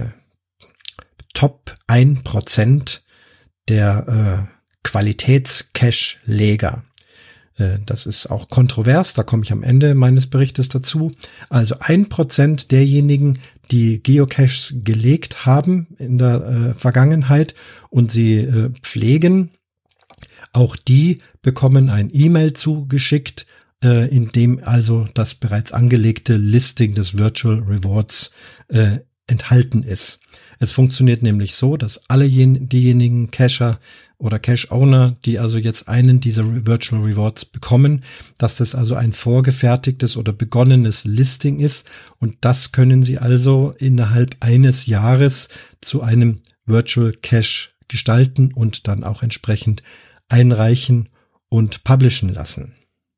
Top 1% der Qualitäts-Cache-Leger. Das ist auch kontrovers, da komme ich am Ende meines Berichtes dazu. Also 1% derjenigen, die Geocaches gelegt haben in der Vergangenheit und sie pflegen, auch die bekommen ein E-Mail zugeschickt, in dem also das bereits angelegte Listing des Virtual Rewards enthalten ist. Es funktioniert nämlich so, dass alle diejenigen Cacher oder Cache-Owner, die also jetzt einen dieser Virtual Rewards bekommen, dass das also ein vorgefertigtes oder begonnenes Listing ist und das können sie also innerhalb eines Jahres zu einem Virtual Cache gestalten und dann auch entsprechend einreichen und publishen lassen.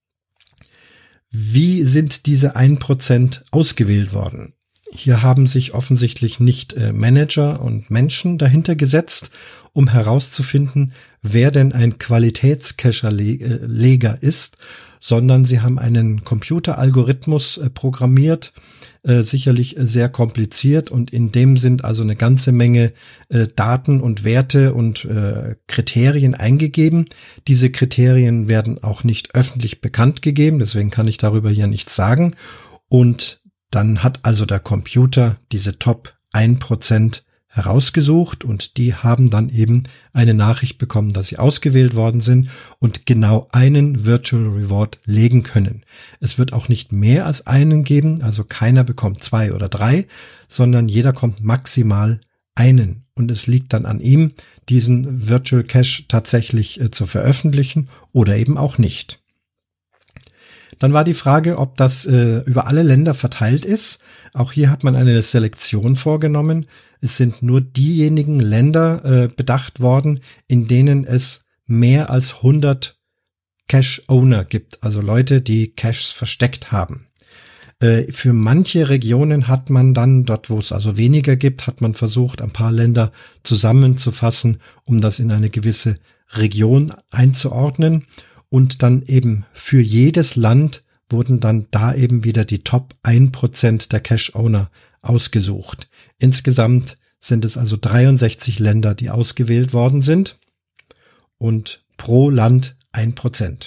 Wie sind diese 1% ausgewählt worden? Hier haben sich offensichtlich nicht Manager und Menschen dahinter gesetzt, um herauszufinden, wer denn ein Qualitätscacher-Leger ist, sondern sie haben einen Computeralgorithmus programmiert, sicherlich sehr kompliziert und in dem sind also eine ganze Menge Daten und Werte und Kriterien eingegeben. Diese Kriterien werden auch nicht öffentlich bekannt gegeben, deswegen kann ich darüber hier nichts sagen. Und dann hat also der Computer diese Top 1% herausgesucht und die haben dann eben eine Nachricht bekommen, dass sie ausgewählt worden sind und genau einen Virtual Reward legen können. Es wird auch nicht mehr als einen geben, also keiner bekommt 2 oder 3, sondern jeder kommt maximal einen und es liegt dann an ihm, diesen Virtual Cache tatsächlich zu veröffentlichen oder eben auch nicht. Dann war die Frage, ob das über alle Länder verteilt ist. Auch hier hat man eine Selektion vorgenommen. Es sind nur diejenigen Länder bedacht worden, in denen es mehr als 100 Cache-Owner gibt, also Leute, die Caches versteckt haben. Für manche Regionen hat man dann, dort wo es also weniger gibt, hat man versucht, ein paar Länder zusammenzufassen, um das in eine gewisse Region einzuordnen. Und dann eben für jedes Land wurden dann da eben wieder die Top 1% der Cache-Owner ausgesucht. Insgesamt sind es also 63 Länder, die ausgewählt worden sind und pro Land 1%.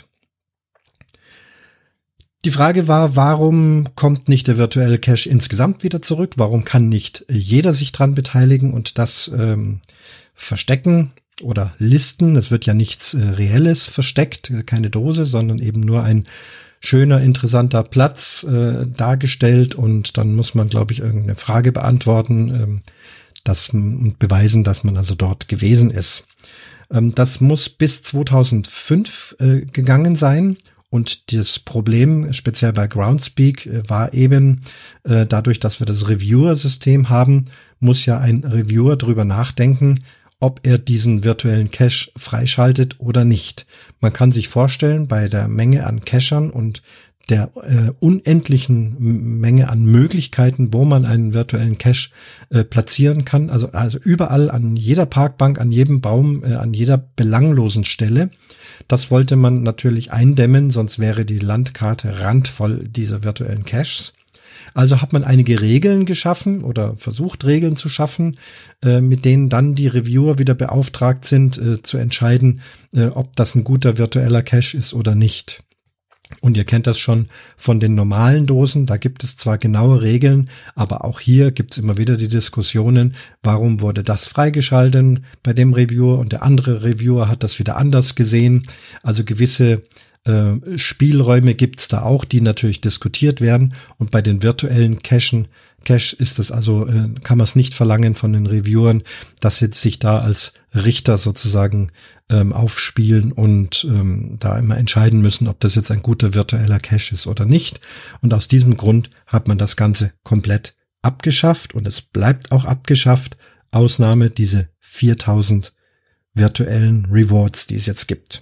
Die Frage war, warum kommt nicht der virtuelle Cache insgesamt wieder zurück? Warum kann nicht jeder sich dran beteiligen und das verstecken oder listen? Es wird ja nichts Reelles versteckt, keine Dose, sondern eben nur ein schöner, interessanter Platz dargestellt und dann muss man, glaube ich, irgendeine Frage beantworten und beweisen, dass man also dort gewesen ist. Das muss bis 2005 gegangen sein. Und das Problem, speziell bei Groundspeak, war eben, dadurch, dass wir das Reviewer-System haben, muss ja ein Reviewer drüber nachdenken, ob er diesen virtuellen Cache freischaltet oder nicht. Man kann sich vorstellen, bei der Menge an Cachern und der unendlichen Menge an Möglichkeiten, wo man einen virtuellen Cache platzieren kann, also überall an jeder Parkbank, an jedem Baum, an jeder belanglosen Stelle. Das wollte man natürlich eindämmen, sonst wäre die Landkarte randvoll dieser virtuellen Caches. Also hat man einige Regeln geschaffen oder versucht, Regeln zu schaffen, mit denen dann die Reviewer wieder beauftragt sind, zu entscheiden, ob das ein guter virtueller Cache ist oder nicht. Und ihr kennt das schon von den normalen Dosen, da gibt es zwar genaue Regeln, aber auch hier gibt es immer wieder die Diskussionen, warum wurde das freigeschaltet bei dem Reviewer und der andere Reviewer hat das wieder anders gesehen. Also gewisse Spielräume gibt es da auch, die natürlich diskutiert werden. Und bei den virtuellen Cache ist das also, kann man es nicht verlangen von den Reviewern, dass sie sich da als Richter sozusagen aufspielen und da immer entscheiden müssen, ob das jetzt ein guter virtueller Cache ist oder nicht. Und aus diesem Grund hat man das Ganze komplett abgeschafft und es bleibt auch abgeschafft. Ausnahme diese 4000 virtuellen Rewards, die es jetzt gibt.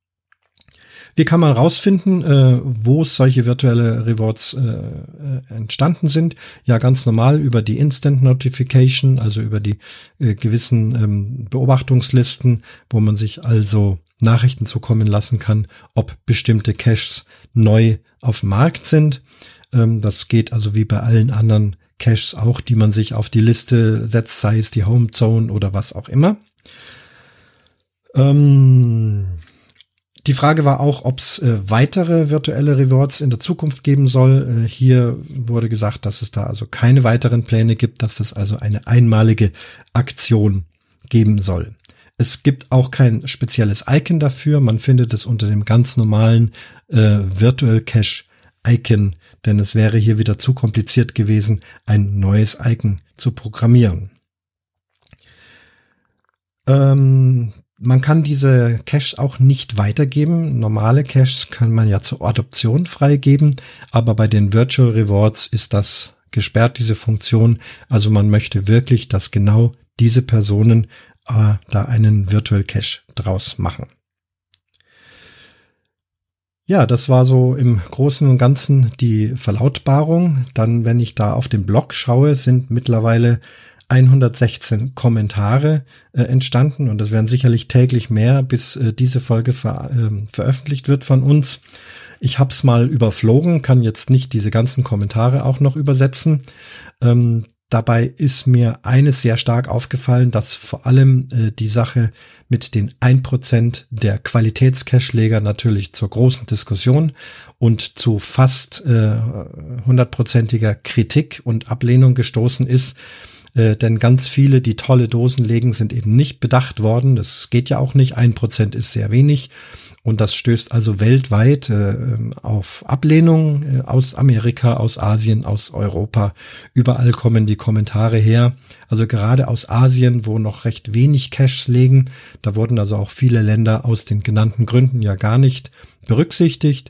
Wie kann man rausfinden, wo solche virtuelle Rewards entstanden sind? Ja, ganz normal über die Instant Notification, also über die gewissen Beobachtungslisten, wo man sich also Nachrichten zukommen lassen kann, ob bestimmte Caches neu auf dem Markt sind. Das geht also wie bei allen anderen Caches auch, die man sich auf die Liste setzt, sei es die Home Zone oder was auch immer. Die Frage war auch, ob es weitere virtuelle Rewards in der Zukunft geben soll. Hier wurde gesagt, dass es da also keine weiteren Pläne gibt, dass es also eine einmalige Aktion geben soll. Es gibt auch kein spezielles Icon dafür. Man findet es unter dem ganz normalen Virtual Cache Icon, denn es wäre hier wieder zu kompliziert gewesen, ein neues Icon zu programmieren. Man kann diese Caches auch nicht weitergeben. Normale Caches kann man ja zur Adoption freigeben, aber bei den Virtual Rewards ist das gesperrt, diese Funktion. Also man möchte wirklich, dass genau diese Personen da einen Virtual Cache draus machen. Ja, das war so im Großen und Ganzen die Verlautbarung. Dann, wenn ich da auf den Blog schaue, sind mittlerweile 116 Kommentare entstanden und es werden sicherlich täglich mehr, bis diese Folge veröffentlicht wird von uns. Ich habe es mal überflogen, kann jetzt nicht diese ganzen Kommentare auch noch übersetzen. Dabei ist mir eines sehr stark aufgefallen, dass vor allem die Sache mit den 1% der Qualitätscache-Leger natürlich zur großen Diskussion und zu fast 100%iger Kritik und Ablehnung gestoßen ist. Denn ganz viele, die tolle Dosen legen, sind eben nicht bedacht worden. Das geht ja auch nicht. 1% ist sehr wenig. Und das stößt also weltweit auf Ablehnung aus Amerika, aus Asien, aus Europa. Überall kommen die Kommentare her. Also gerade aus Asien, wo noch recht wenig Caches legen. Da wurden also auch viele Länder aus den genannten Gründen ja gar nicht berücksichtigt.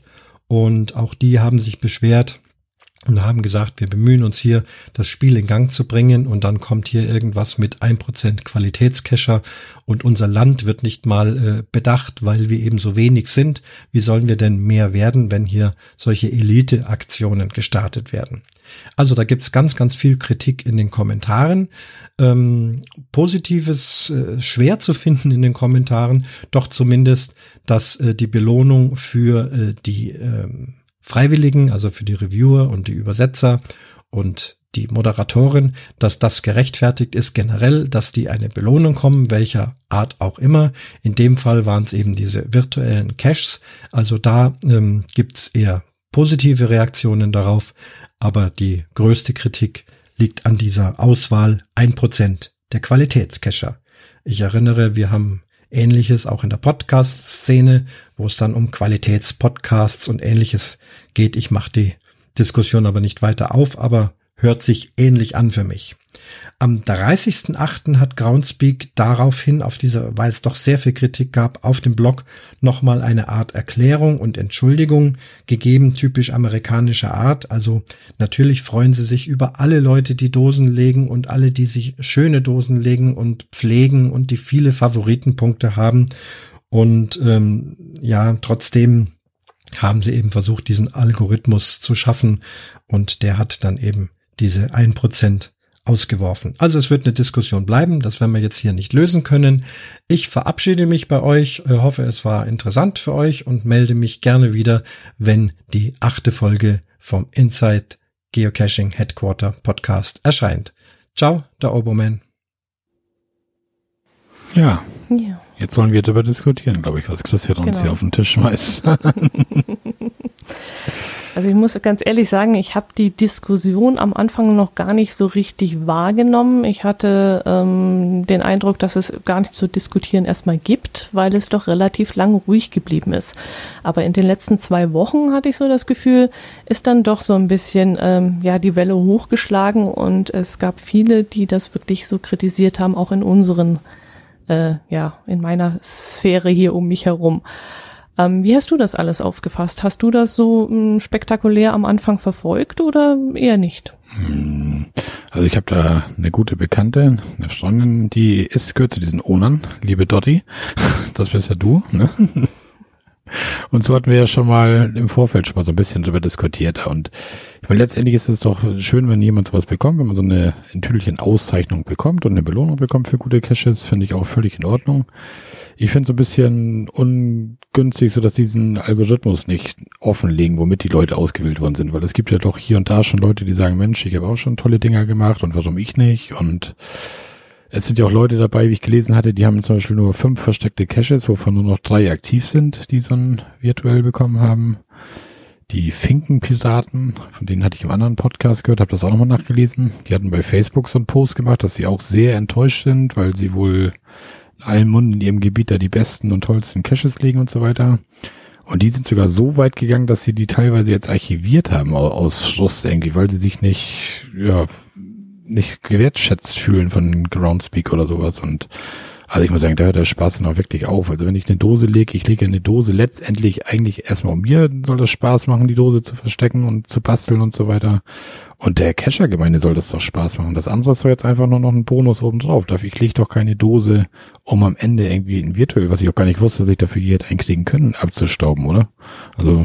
und auch die haben sich beschwert und haben gesagt, wir bemühen uns hier, das Spiel in Gang zu bringen und dann kommt hier irgendwas mit 1% Qualitätscacher und unser Land wird nicht mal bedacht, weil wir eben so wenig sind. Wie sollen wir denn mehr werden, wenn hier solche Elite-Aktionen gestartet werden? Also da gibt's ganz, ganz viel Kritik in den Kommentaren. Positives schwer zu finden in den Kommentaren, doch zumindest, dass die Belohnung für die Freiwilligen, also für die Reviewer und die Übersetzer und die Moderatorin, dass das gerechtfertigt ist generell, dass die eine Belohnung kommen, welcher Art auch immer. In dem Fall waren es eben diese virtuellen Caches. Also da gibt's eher positive Reaktionen darauf, aber die größte Kritik liegt an dieser Auswahl 1% der Qualitätscacher. Ich erinnere, wir haben Ähnliches auch in der Podcast-Szene, wo es dann um Qualitätspodcasts und Ähnliches geht. Ich mache die Diskussion aber nicht weiter auf, aber hört sich ähnlich an für mich. Am 30.08. hat Groundspeak daraufhin, weil es doch sehr viel Kritik gab, auf dem Blog nochmal eine Art Erklärung und Entschuldigung gegeben, typisch amerikanischer Art. Also natürlich freuen sie sich über alle Leute, die Dosen legen und alle, die sich schöne Dosen legen und pflegen und die viele Favoritenpunkte haben. Und trotzdem haben sie eben versucht, diesen Algorithmus zu schaffen und der hat dann eben diese 1% ausgeworfen. Also es wird eine Diskussion bleiben, das werden wir jetzt hier nicht lösen können. Ich verabschiede mich bei euch, hoffe es war interessant für euch und melde mich gerne wieder, wenn die 8. Folge vom Inside Geocaching Headquarter Podcast erscheint. Ciao, der Oboman. Ja. Jetzt sollen wir darüber diskutieren, glaube ich, was Christian uns hier auf den Tisch schmeißt. Also ich muss ganz ehrlich sagen, ich habe die Diskussion am Anfang noch gar nicht so richtig wahrgenommen. Ich hatte den Eindruck, dass es gar nicht zu diskutieren erstmal gibt, weil es doch relativ lang ruhig geblieben ist. Aber in den letzten 2 Wochen hatte ich so das Gefühl, ist dann doch so ein bisschen die Welle hochgeschlagen und es gab viele, die das wirklich so kritisiert haben, auch in unseren, in meiner Sphäre hier um mich herum. Wie hast du das alles aufgefasst? Hast du das so spektakulär am Anfang verfolgt oder eher nicht? Also ich habe da eine gute Bekannte, eine Freundin, die gehört zu diesen Ownern, liebe Dotti. Das bist ja du, ne? Und so hatten wir ja schon mal im Vorfeld schon mal so ein bisschen drüber diskutiert. Und ich meine, letztendlich ist es doch schön, wenn jemand sowas bekommt, wenn man so eine in Tüdelchen Auszeichnung bekommt und eine Belohnung bekommt für gute Caches, finde ich auch völlig in Ordnung. Ich finde es so ein bisschen ungünstig, so dass diesen Algorithmus nicht offenlegen, womit die Leute ausgewählt worden sind, weil es gibt ja doch hier und da schon Leute, die sagen, Mensch, ich habe auch schon tolle Dinger gemacht und warum ich nicht? Und es sind ja auch Leute dabei, wie ich gelesen hatte, die haben zum Beispiel nur 5 versteckte Caches, wovon nur noch 3 aktiv sind, die so ein virtuell bekommen haben. Die Finkenpiraten, von denen hatte ich im anderen Podcast gehört, habe das auch nochmal nachgelesen. Die hatten bei Facebook so einen Post gemacht, dass sie auch sehr enttäuscht sind, weil sie wohl in allem Mund in ihrem Gebiet da die besten und tollsten Caches legen und so weiter. Und die sind sogar so weit gegangen, dass sie die teilweise jetzt archiviert haben aus Frust irgendwie, weil sie sich nicht gewertschätzt fühlen von Groundspeak oder sowas. Und also ich muss sagen, da hört der Spaß dann auch wirklich auf. Also wenn ich eine Dose lege, ich lege eine Dose letztendlich eigentlich erstmal um mir, soll das Spaß machen, die Dose zu verstecken und zu basteln und so weiter. Und der Cacher-Gemeinde soll das doch Spaß machen. Das andere ist doch jetzt einfach nur noch ein Bonus obendrauf. Ich lege doch keine Dose, um am Ende irgendwie in virtuell, was ich auch gar nicht wusste, dass ich dafür je hätte einkriegen können, abzustauben, oder? Also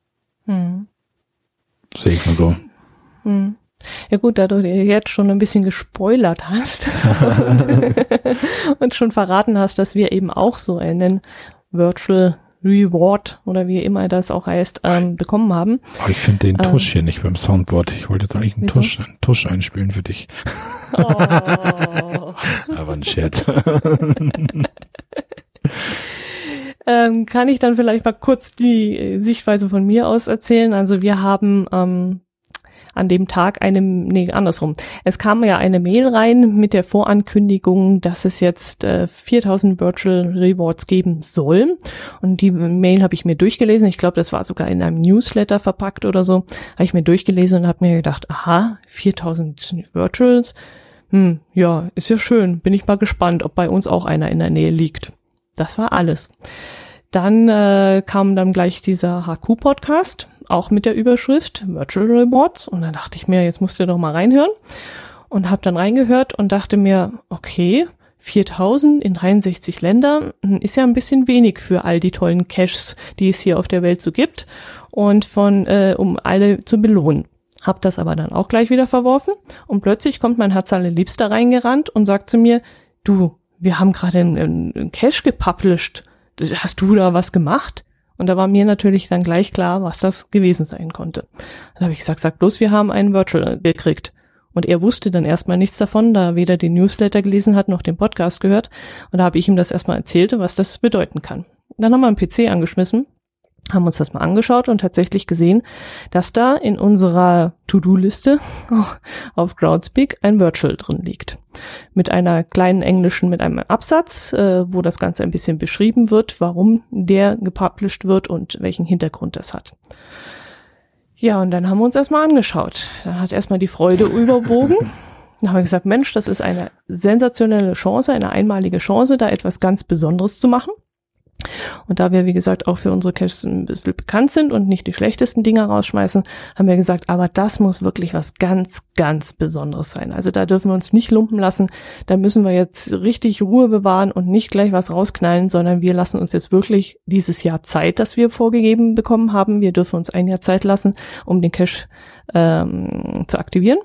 sehe ich mal so. Ja gut, da du dir jetzt schon ein bisschen gespoilert hast und schon verraten hast, dass wir eben auch so einen Virtual Reward oder wie immer das auch heißt, bekommen haben. Oh, ich finde den Tusch hier nicht beim Soundboard. Ich wollte jetzt eigentlich einen Tusch einspielen für dich. Oh. Aber ein Scherz. Kann ich dann vielleicht mal kurz die Sichtweise von mir aus erzählen? Also wir haben an dem Tag es kam ja eine Mail rein mit der Vorankündigung, dass es jetzt 4000 Virtual Rewards geben soll. Und die Mail habe ich mir durchgelesen. Ich glaube, das war sogar in einem Newsletter verpackt oder so. Habe ich mir durchgelesen und habe mir gedacht, aha, 4000 Virtuals. Ja, ist ja schön. Bin ich mal gespannt, ob bei uns auch einer in der Nähe liegt. Das war alles. Dann kam dann gleich dieser HQ-Podcast, auch mit der Überschrift Virtual Rewards. Und dann dachte ich mir, jetzt musst du doch mal reinhören. Und habe dann reingehört und dachte mir, okay, 4.000 in 63 Ländern ist ja ein bisschen wenig für all die tollen Caches, die es hier auf der Welt so gibt und um alle zu belohnen. Hab das aber dann auch gleich wieder verworfen und plötzlich kommt mein Herzallerliebster reingerannt und sagt zu mir, du, wir haben gerade einen Cache gepublished, hast du da was gemacht? Und da war mir natürlich dann gleich klar, was das gewesen sein konnte. Dann habe ich gesagt, sag bloß, wir haben einen Virtual gekriegt. Und er wusste dann erstmal nichts davon, da er weder den Newsletter gelesen hat, noch den Podcast gehört. Und da habe ich ihm das erstmal erzählt, was das bedeuten kann. Dann haben wir einen PC angeschmissen, haben uns das mal angeschaut und tatsächlich gesehen, dass da in unserer To-Do-Liste auf Groundspeak ein Virtual drin liegt. Mit einer kleinen englischen, mit einem Absatz, wo das Ganze ein bisschen beschrieben wird, warum der gepublished wird und welchen Hintergrund das hat. Ja, und dann haben wir uns erstmal angeschaut. Dann hat erstmal die Freude überwogen. Dann haben wir gesagt, Mensch, das ist eine sensationelle Chance, eine einmalige Chance, da etwas ganz Besonderes zu machen. Und da wir, wie gesagt, auch für unsere Caches ein bisschen bekannt sind und nicht die schlechtesten Dinger rausschmeißen, haben wir gesagt, aber das muss wirklich was ganz, ganz Besonderes sein. Also da dürfen wir uns nicht lumpen lassen. Da müssen wir jetzt richtig Ruhe bewahren und nicht gleich was rausknallen, sondern wir lassen uns jetzt wirklich dieses Jahr Zeit, das wir vorgegeben bekommen haben. Wir dürfen uns ein Jahr Zeit lassen, um den Cache zu aktivieren.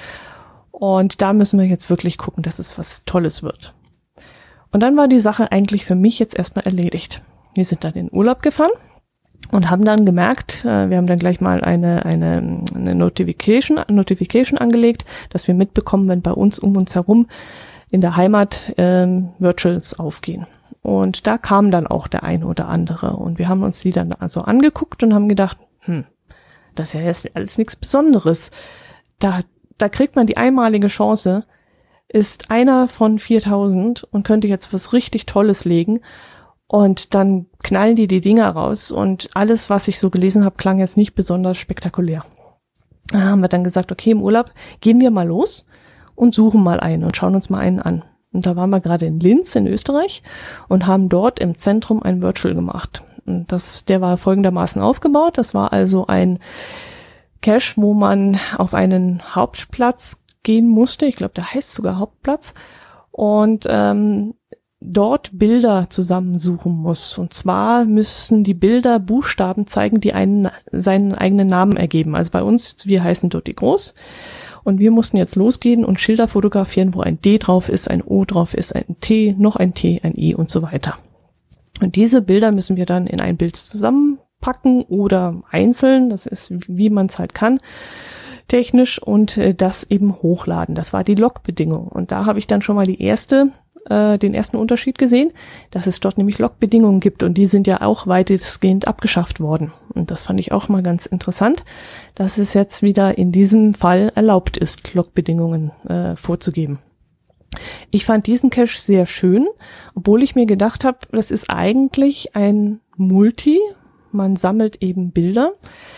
Und da müssen wir jetzt wirklich gucken, dass es was Tolles wird. Und dann war die Sache eigentlich für mich jetzt erstmal erledigt. Wir sind dann in Urlaub gefahren und haben dann gemerkt, wir haben dann gleich mal eine Notification angelegt, dass wir mitbekommen, wenn bei uns um uns herum in der Heimat Virtuals aufgehen. Und da kam dann auch der eine oder andere. Und wir haben uns die dann also angeguckt und haben gedacht, das ist ja jetzt alles nichts Besonderes. Da kriegt man die einmalige Chance, ist einer von 4.000 und könnte jetzt was richtig Tolles legen und dann knallen die Dinger raus und alles, was ich so gelesen habe, klang jetzt nicht besonders spektakulär. Da haben wir dann gesagt, okay, im Urlaub gehen wir mal los und suchen mal einen und schauen uns mal einen an. Und da waren wir gerade in Linz in Österreich und haben dort im Zentrum ein Virtual gemacht. Und der war folgendermaßen aufgebaut. Das war also ein Cache, wo man auf einen Hauptplatz gehen musste, ich glaube, der heißt sogar Hauptplatz, und dort Bilder zusammensuchen muss. Und zwar müssen die Bilder Buchstaben zeigen, die seinen eigenen Namen ergeben. Also bei uns, wir heißen Dotti Groß und wir mussten jetzt losgehen und Schilder fotografieren, wo ein D drauf ist, ein O drauf ist, ein T, noch ein T, ein I und so weiter. Und diese Bilder müssen wir dann in ein Bild zusammenpacken oder einzeln, das ist, wie man es halt kann, technisch, und das eben hochladen. Das war die Logbedingung. Und da habe ich dann schon mal den ersten Unterschied gesehen, dass es dort nämlich Logbedingungen gibt und die sind ja auch weitestgehend abgeschafft worden. Und das fand ich auch mal ganz interessant, dass es jetzt wieder in diesem Fall erlaubt ist, Logbedingungen vorzugeben. Ich fand diesen Cache sehr schön, obwohl ich mir gedacht habe, das ist eigentlich ein Multi, man sammelt eben Bilder.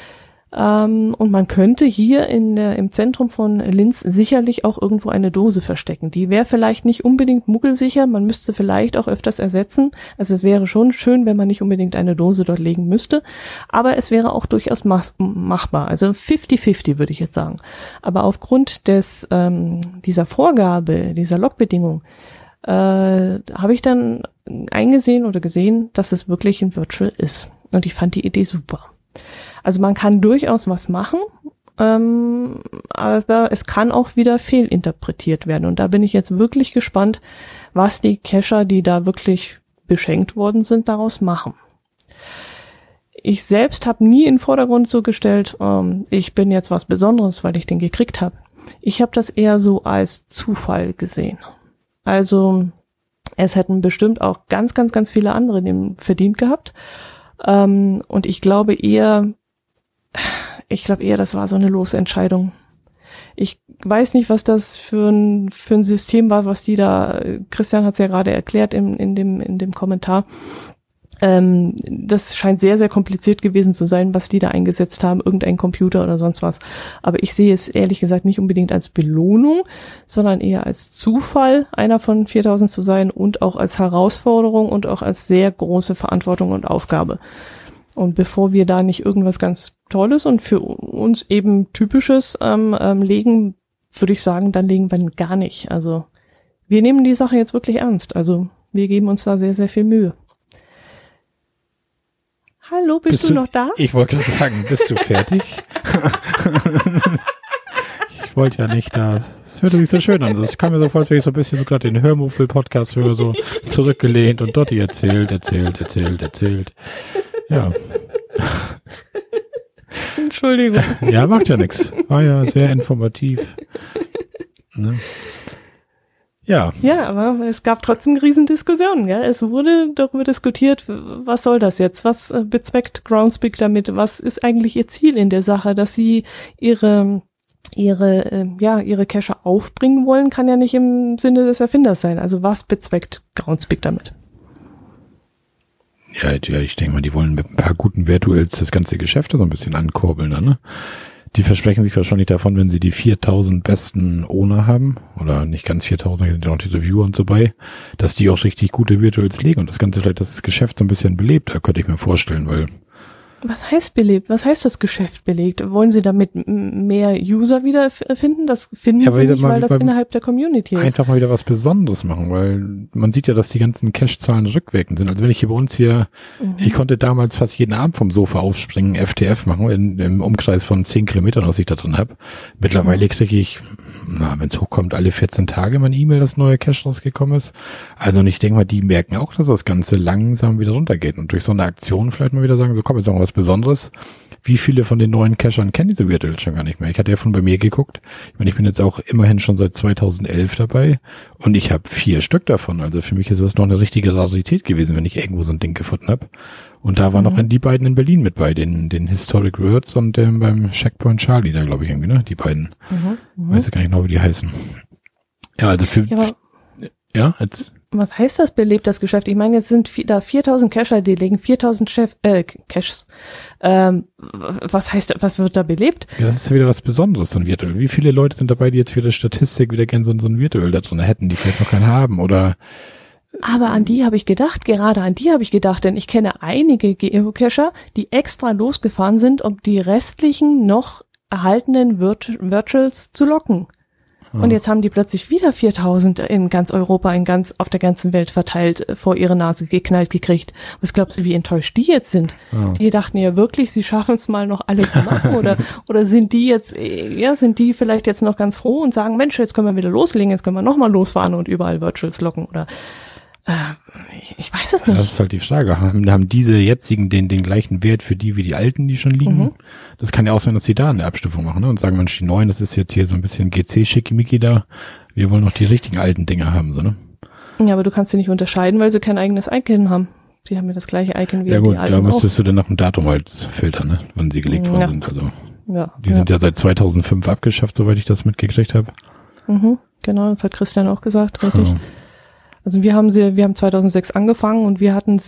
Und man könnte hier im Zentrum von Linz sicherlich auch irgendwo eine Dose verstecken. Die wäre vielleicht nicht unbedingt muggelsicher, man müsste vielleicht auch öfters ersetzen. Also es wäre schon schön, wenn man nicht unbedingt eine Dose dort legen müsste, aber es wäre auch durchaus machbar. Also 50-50 würde ich jetzt sagen. Aber aufgrund dieser Vorgabe, dieser Logbedingung, habe ich dann eingesehen oder gesehen, dass es wirklich ein Virtual ist. Und ich fand die Idee super. Also man kann durchaus was machen, aber es kann auch wieder fehlinterpretiert werden. Und da bin ich jetzt wirklich gespannt, was die Cacher, die da wirklich beschenkt worden sind, daraus machen. Ich selbst habe nie in den Vordergrund so gestellt, ich bin jetzt was Besonderes, weil ich den gekriegt habe. Ich habe das eher so als Zufall gesehen. Also es hätten bestimmt auch ganz, ganz, ganz viele andere den verdient gehabt. Und ich glaube eher, das war so eine Losentscheidung. Ich weiß nicht, was das für ein System war, was die da, Christian hat es ja gerade erklärt in dem Kommentar. Das scheint sehr, sehr kompliziert gewesen zu sein, was die da eingesetzt haben, irgendein Computer oder sonst was. Aber ich sehe es ehrlich gesagt nicht unbedingt als Belohnung, sondern eher als Zufall, einer von 4000 zu sein und auch als Herausforderung und auch als sehr große Verantwortung und Aufgabe. Und bevor wir da nicht irgendwas ganz Tolles und für uns eben Typisches legen, würde ich sagen, dann legen wir gar nicht. Also wir nehmen die Sache jetzt wirklich ernst. Also wir geben uns da sehr, sehr viel Mühe. Hallo, bist du noch da? Ich wollte gerade sagen, bist du fertig? Ich wollte ja nicht da. Das hörte sich so schön an. Es kam mir so vor, als wäre ich so ein bisschen so gerade den Hörmuffel-Podcast höre, so zurückgelehnt und Dotti erzählt. Ja. Entschuldigung. Ja, macht ja nichts. War ja sehr informativ. Ne? Ja. Ja, aber es gab trotzdem Riesendiskussionen, gell? Es wurde darüber diskutiert, was soll das jetzt? Was bezweckt Groundspeak damit? Was ist eigentlich ihr Ziel in der Sache? Dass sie ihre Cacher aufbringen wollen, kann ja nicht im Sinne des Erfinders sein. Also was bezweckt Groundspeak damit? Ja, ich denke mal, die wollen mit ein paar guten Virtuals das ganze Geschäft so ein bisschen ankurbeln, ne? Die versprechen sich wahrscheinlich davon, wenn sie die 4000 besten Owner haben, oder nicht ganz 4000, da sind ja noch die Reviewer und so bei, dass die auch richtig gute Virtuals legen und das Ganze vielleicht das Geschäft so ein bisschen belebt, da könnte ich mir vorstellen, weil... Was heißt belebt? Was heißt das Geschäft belegt? Wollen sie damit mehr User wiederfinden? Das finden sie nicht, weil das innerhalb der Community ist. Einfach mal wieder was Besonderes machen, weil man sieht ja, dass die ganzen Cache-Zahlen rückwirkend sind. Also wenn ich hier bei uns hier, ich konnte damals fast jeden Abend vom Sofa aufspringen, FTF machen, im Umkreis von 10 Kilometern, was ich da drin habe. Mittlerweile kriege ich, wenn es hochkommt, alle 14 Tage mein E-Mail, das neue Cache rausgekommen ist. Also und ich denke mal, die merken auch, dass das Ganze langsam wieder runtergeht und durch so eine Aktion vielleicht mal wieder sagen, so komm, jetzt machen wir was Besonderes. Wie viele von den neuen Cachern kennen diese Virtuals schon gar nicht mehr? Ich hatte ja von bei mir geguckt. Ich meine, ich bin jetzt auch immerhin schon seit 2011 dabei und ich habe 4 Stück davon. Also für mich ist das noch eine richtige Rarität gewesen, wenn ich irgendwo so ein Ding gefunden habe. Und da waren noch die beiden in Berlin mit bei, den Historic Words und beim Checkpoint Charlie, da glaube ich irgendwie, ne? Die beiden. Weiß ich gar nicht genau, wie die heißen. Ja, also für... Ja, jetzt... Was heißt das belebt, das Geschäft? Ich meine, jetzt sind da 4000 Cacher, die legen 4000 Caches. Was wird da belebt? Ja, das ist ja wieder was Besonderes, so ein Virtual. Wie viele Leute sind dabei, die jetzt für die Statistik wieder gerne so ein Virtual da drin hätten, die vielleicht noch keinen haben oder... Aber gerade an die habe ich gedacht, denn ich kenne einige Geocacher, die extra losgefahren sind, um die restlichen noch erhaltenen Virtuals zu locken. Und jetzt haben die plötzlich wieder 4000 in ganz Europa, auf der ganzen Welt verteilt, vor ihre Nase geknallt gekriegt. Was glaubst du, wie enttäuscht die jetzt sind? Ja. Die dachten ja wirklich, sie schaffen es mal noch alle zu machen oder sind die vielleicht jetzt noch ganz froh und sagen, Mensch, jetzt können wir wieder loslegen, jetzt können wir nochmal losfahren und überall Virtuals locken oder ich weiß es nicht. Das ist halt die Frage. Haben diese jetzigen den gleichen Wert für die wie die alten, die schon liegen? Das kann ja auch sein, dass sie da eine Abstufung machen, ne? Und sagen, Mensch, die neuen, das ist jetzt hier so ein bisschen GC-Schickimicki da. Wir wollen noch die richtigen alten Dinger haben, so, ne? Ja, aber du kannst sie nicht unterscheiden, weil sie kein eigenes Icon haben. Sie haben ja das gleiche Icon wie die alten. Ja gut, da müsstest du dann nach dem Datum halt filtern, ne? Wann sie gelegt worden sind. Also die sind ja seit 2005 abgeschafft, soweit ich das mitgekriegt habe. Genau, das hat Christian auch gesagt, richtig. Also wir haben 2006 angefangen und wir hatten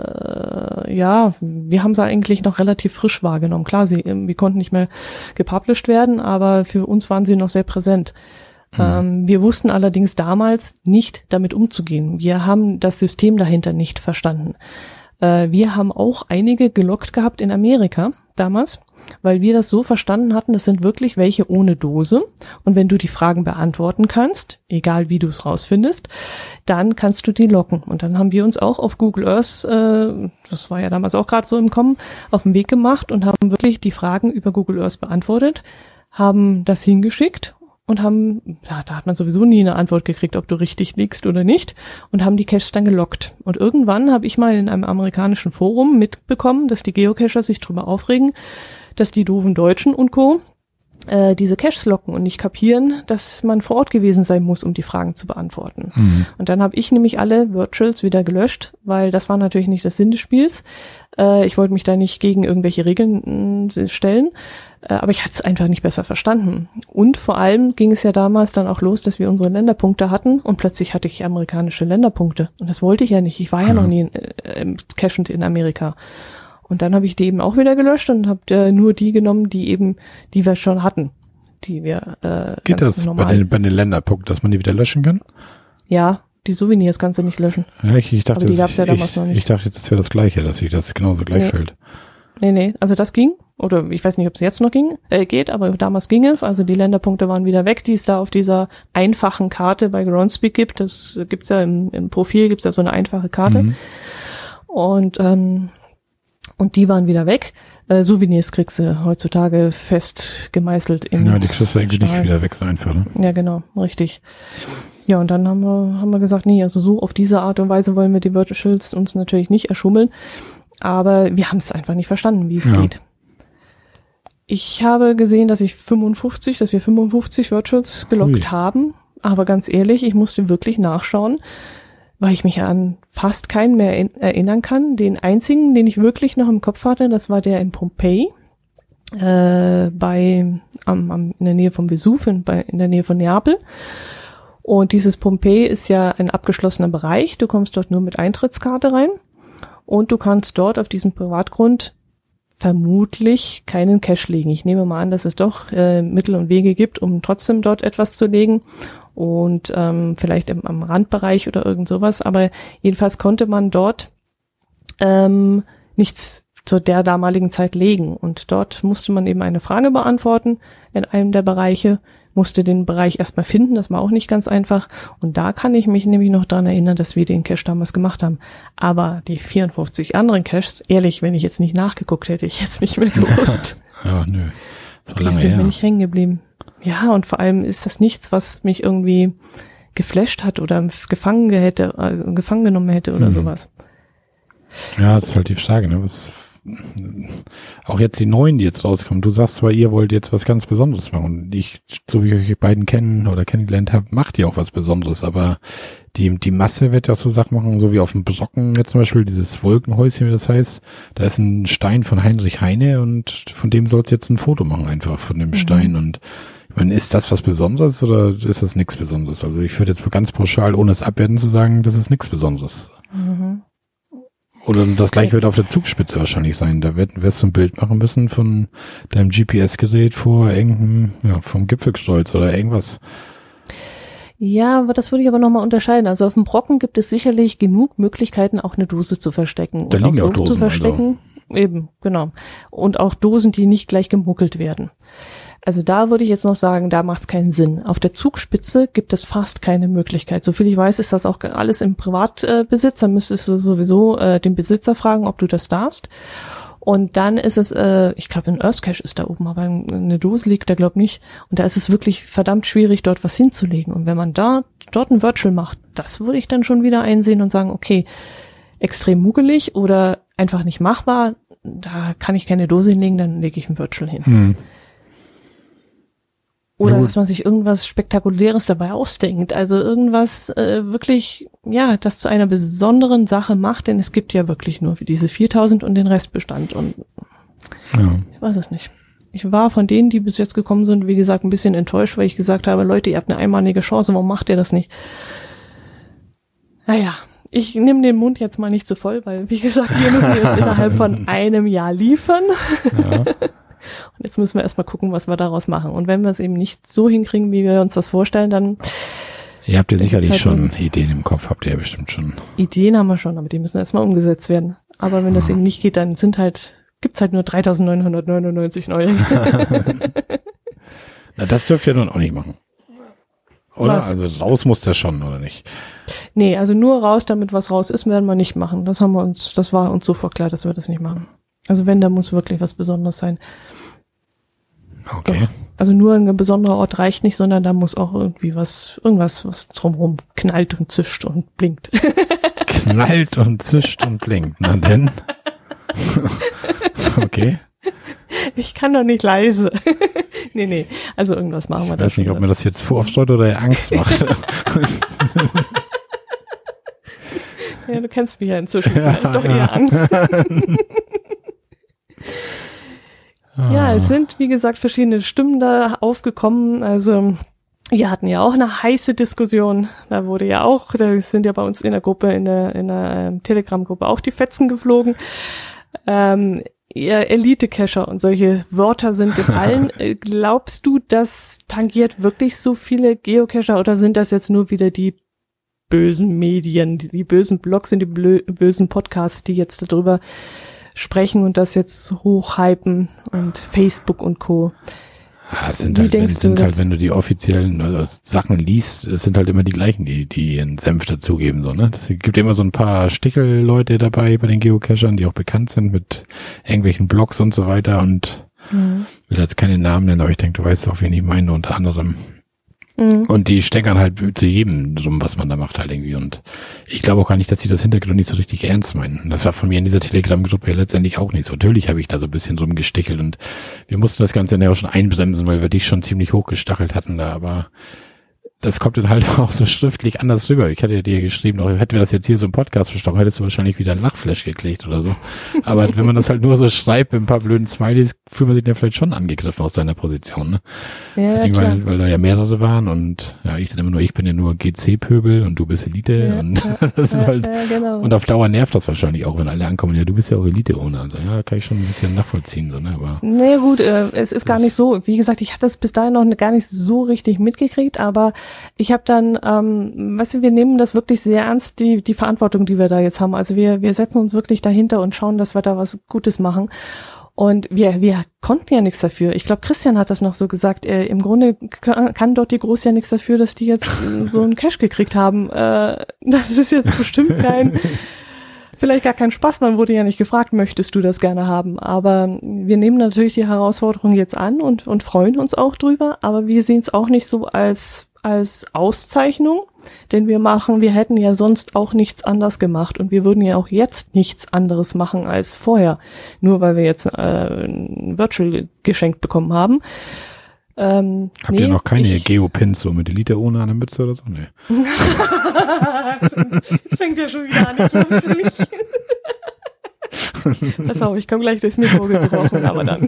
wir haben sie eigentlich noch relativ frisch wahrgenommen. Klar, wir konnten nicht mehr gepublished werden, aber für uns waren sie noch sehr präsent. Wir wussten allerdings damals nicht damit umzugehen. Wir haben das System dahinter nicht verstanden. Wir haben auch einige gelockt gehabt in Amerika damals, weil wir das so verstanden hatten, das sind wirklich welche ohne Dose. Und wenn du die Fragen beantworten kannst, egal wie du es rausfindest, dann kannst du die locken. Und dann haben wir uns auch auf Google Earth, das war ja damals auch gerade so im Kommen, auf den Weg gemacht und haben wirklich die Fragen über Google Earth beantwortet, haben das hingeschickt und da hat man sowieso nie eine Antwort gekriegt, ob du richtig liegst oder nicht, und haben die Caches dann gelockt. Und irgendwann habe ich mal in einem amerikanischen Forum mitbekommen, dass die Geocacher sich drüber aufregen, dass die doofen Deutschen und Co. Diese Caches locken und nicht kapieren, dass man vor Ort gewesen sein muss, um die Fragen zu beantworten. Und dann habe ich nämlich alle Virtuals wieder gelöscht, weil das war natürlich nicht das Sinn des Spiels. Ich wollte mich da nicht gegen irgendwelche Regeln stellen. Aber ich hatte es einfach nicht besser verstanden. Und vor allem ging es ja damals dann auch los, dass wir unsere Länderpunkte hatten und plötzlich hatte ich amerikanische Länderpunkte. Und das wollte ich ja nicht. Ich war ja noch nie cachend in Amerika. Und dann habe ich die eben auch wieder gelöscht und habe nur die genommen, die wir schon hatten. Die wir Geht ganz das normal. bei den Länderpunkten, dass man die wieder löschen kann? Ja, die Souvenirs kannst du nicht löschen. Ja, ich dachte, aber die gab's ja damals noch nicht. Ich dachte jetzt, das wäre das Gleiche, dass sich das genauso gleich fällt. Nee, also das ging. Oder ich weiß nicht, ob es jetzt noch geht, aber damals ging es. Also die Länderpunkte waren wieder weg, die es da auf dieser einfachen Karte bei Groundspeak gibt. Das gibt's ja im Profil, gibt's ja so eine einfache Karte. Mhm. Und die waren wieder weg. Souvenirs kriegst du heutzutage fest gemeißelt in Ja, die kriegst du eigentlich Stahl. nicht wieder weg, so einfach. Ne? Ja, genau, richtig. Ja, und dann haben wir gesagt, nee, also so auf diese Art und Weise wollen wir die Virtuals uns natürlich nicht erschummeln. Aber wir haben es einfach nicht verstanden, wie es geht. Ich habe gesehen, dass wir 55 Virtuals gelockt haben. Aber ganz ehrlich, ich musste wirklich nachschauen, weil ich mich an fast keinen mehr erinnern kann. Den einzigen, den ich wirklich noch im Kopf hatte, das war der in Pompeji, in der Nähe vom Vesuv, in der Nähe von Neapel. Und dieses Pompeji ist ja ein abgeschlossener Bereich. Du kommst dort nur mit Eintrittskarte rein. Und du kannst dort auf diesem Privatgrund vermutlich keinen Cache legen. Ich nehme mal an, dass es doch Mittel und Wege gibt, um trotzdem dort etwas zu legen. Und vielleicht am Randbereich oder irgend sowas. Aber jedenfalls konnte man dort nichts zu der damaligen Zeit legen. Und dort musste man eben eine Frage beantworten in einem der Bereiche, musste den Bereich erstmal finden, das war auch nicht ganz einfach. Und da kann ich mich nämlich noch dran erinnern, dass wir den Cache damals gemacht haben. Aber die 54 anderen Caches, ehrlich, wenn ich jetzt nicht nachgeguckt hätte, ich jetzt nicht mehr gewusst. Ja, nö. Das war lange Die sind her. mir nicht hängen geblieben. Ja, und vor allem ist das nichts, was mich irgendwie geflasht hat oder gefangen genommen hätte oder sowas. Ja, das ist halt die Frage, ne? Auch jetzt die Neuen, die jetzt rauskommen. Du sagst zwar, ihr wollt jetzt was ganz Besonderes machen. Und so wie ich euch beiden kennen oder kennengelernt habe, macht ihr auch was Besonderes. Aber die Masse wird ja so Sachen machen, so wie auf dem Brocken jetzt zum Beispiel, dieses Wolkenhäuschen, wie das heißt. Da ist ein Stein von Heinrich Heine und von dem sollst jetzt ein Foto machen einfach, von dem Stein. Und ich meine, ist das was Besonderes oder ist das nichts Besonderes? Also ich würde jetzt ganz pauschal, ohne es abwerten zu sagen, das ist nichts Besonderes. Mhm. Oder das gleiche wird auf der Zugspitze wahrscheinlich sein. Da wirst du ein Bild machen müssen von deinem GPS-Gerät vor vom Gipfelkreuz oder irgendwas. Ja, aber das würde ich aber nochmal unterscheiden. Also auf dem Brocken gibt es sicherlich genug Möglichkeiten, auch eine Dose zu verstecken. Da liegen auch auch Dosen, zu verstecken. Also. Eben, genau. Und auch Dosen, die nicht gleich gemuckelt werden. Also da würde ich jetzt noch sagen, da macht es keinen Sinn. Auf der Zugspitze gibt es fast keine Möglichkeit. Soviel ich weiß, ist das auch alles im Privatbesitz. Dann müsstest du sowieso den Besitzer fragen, ob du das darfst. Und dann ist es, ich glaube, ein Earth Cache ist da oben, aber eine Dose liegt da, glaube ich, nicht. Und da ist es wirklich verdammt schwierig, dort was hinzulegen. Und wenn man dort ein Virtual macht, das würde ich dann schon wieder einsehen und sagen, okay, extrem muggelig oder einfach nicht machbar, da kann ich keine Dose hinlegen, dann lege ich ein Virtual hin. Oder dass man sich irgendwas Spektakuläres dabei ausdenkt. Also irgendwas wirklich, ja, das zu einer besonderen Sache macht, denn es gibt ja wirklich nur für diese 4000 und den Restbestand. Und ich weiß es nicht. Ich war von denen, die bis jetzt gekommen sind, wie gesagt, ein bisschen enttäuscht, weil ich gesagt habe, Leute, ihr habt eine einmalige Chance, warum macht ihr das nicht? Naja, ich nehme den Mund jetzt mal nicht zu voll, weil, wie gesagt, wir müssen jetzt innerhalb von einem Jahr liefern. Ja. Und jetzt müssen wir erstmal gucken, was wir daraus machen. Und wenn wir es eben nicht so hinkriegen, wie wir uns das vorstellen, dann... Ihr habt ja sicherlich schon Ideen im Kopf, habt ihr ja bestimmt schon. Ideen haben wir schon, aber die müssen erstmal umgesetzt werden. Aber wenn das eben nicht geht, dann gibt's halt nur 3.999 neue. Na, das dürft ihr dann auch nicht machen. Oder? Was? Also raus muss der schon, oder nicht? Nee, also nur raus, damit was raus ist, werden wir nicht machen. Das war uns sofort klar, dass wir das nicht machen. Also wenn, da muss wirklich was Besonderes sein. Okay. Also nur ein besonderer Ort reicht nicht, sondern da muss auch irgendwas, was drumherum knallt und zischt und blinkt. Knallt und zischt und blinkt. Na denn? Okay. Ich kann doch nicht leise. Nee. Also irgendwas machen wir da. Ich weiß nicht, ob mir das jetzt vorfreut oder Angst macht. Ja, du kennst mich ja inzwischen. Ja. Doch eher Angst. Ja, es sind, wie gesagt, verschiedene Stimmen da aufgekommen. Also wir hatten ja auch eine heiße Diskussion. Da sind ja bei uns in der Gruppe, in der Telegram-Gruppe auch die Fetzen geflogen. Elite-Cacher und solche Wörter sind gefallen. Glaubst du, das tangiert wirklich so viele Geocacher oder sind das jetzt nur wieder die bösen Medien, die bösen Blogs und die bösen Podcasts, die jetzt darüber sprechen und das jetzt hochhypen und Facebook und Co.? Ja, es sind halt, wenn du die offiziellen Sachen liest, es sind halt immer die gleichen, die ihren Senf dazugeben, so, ne? Es gibt immer so ein paar Stickelleute dabei bei den Geocachern, die auch bekannt sind mit irgendwelchen Blogs und so weiter und will jetzt keine Namen nennen, aber ich denke, du weißt auch, wen ich meine, unter anderem. Und die steckern halt zu jedem drum, was man da macht halt irgendwie. Und ich glaube auch gar nicht, dass sie das Hintergrund nicht so richtig ernst meinen. Das war von mir in dieser Telegram-Gruppe ja letztendlich auch nicht so. Natürlich habe ich da so ein bisschen drum gestickelt und wir mussten das Ganze ja auch schon einbremsen, weil wir dich schon ziemlich hochgestachelt hatten da, aber das kommt dann halt auch so schriftlich anders rüber. Ich hatte ja dir geschrieben, hätten wir das jetzt hier so im Podcast besprochen, hättest du wahrscheinlich wieder ein Lachflash gekriegt oder so. Aber wenn man das halt nur so schreibt mit ein paar blöden Smileys, fühlt man sich dann vielleicht schon angegriffen aus deiner Position, ne? Ja, klar. Weil da ja mehrere waren und ja, ich bin ja nur GC-Pöbel und du bist Elite und das ist halt, genau. Und auf Dauer nervt das wahrscheinlich auch, wenn alle ankommen, ja, du bist ja auch Elite-Owner. Also ja, kann ich schon ein bisschen nachvollziehen, so, ne? Aber naja gut, es ist gar nicht so. Wie gesagt, ich hatte es bis dahin noch gar nicht so richtig mitgekriegt, aber ich habe dann, weißt du, wir nehmen das wirklich sehr ernst, die Verantwortung, die wir da jetzt haben. Also wir setzen uns wirklich dahinter und schauen, dass wir da was Gutes machen. Und wir konnten ja nichts dafür. Ich glaube, Christian hat das noch so gesagt. Im Grunde kann dort die Groß ja nichts dafür, dass die jetzt so einen Cash gekriegt haben. Das ist jetzt bestimmt vielleicht gar kein Spaß. Man wurde ja nicht gefragt, möchtest du das gerne haben? Aber wir nehmen natürlich die Herausforderung jetzt an und freuen uns auch drüber. Aber wir sehen es auch nicht so als Auszeichnung, denn wir hätten ja sonst auch nichts anders gemacht und wir würden ja auch jetzt nichts anderes machen als vorher, nur weil wir jetzt ein Virtual geschenkt bekommen haben. Habt ihr noch keine Geopins so mit Elite-Owner an der Mütze oder so? Nee. Das fängt ja schon wieder an, ich glaub's nicht. Pass auf, ich komme gleich durchs Mikro gebrochen, aber dann.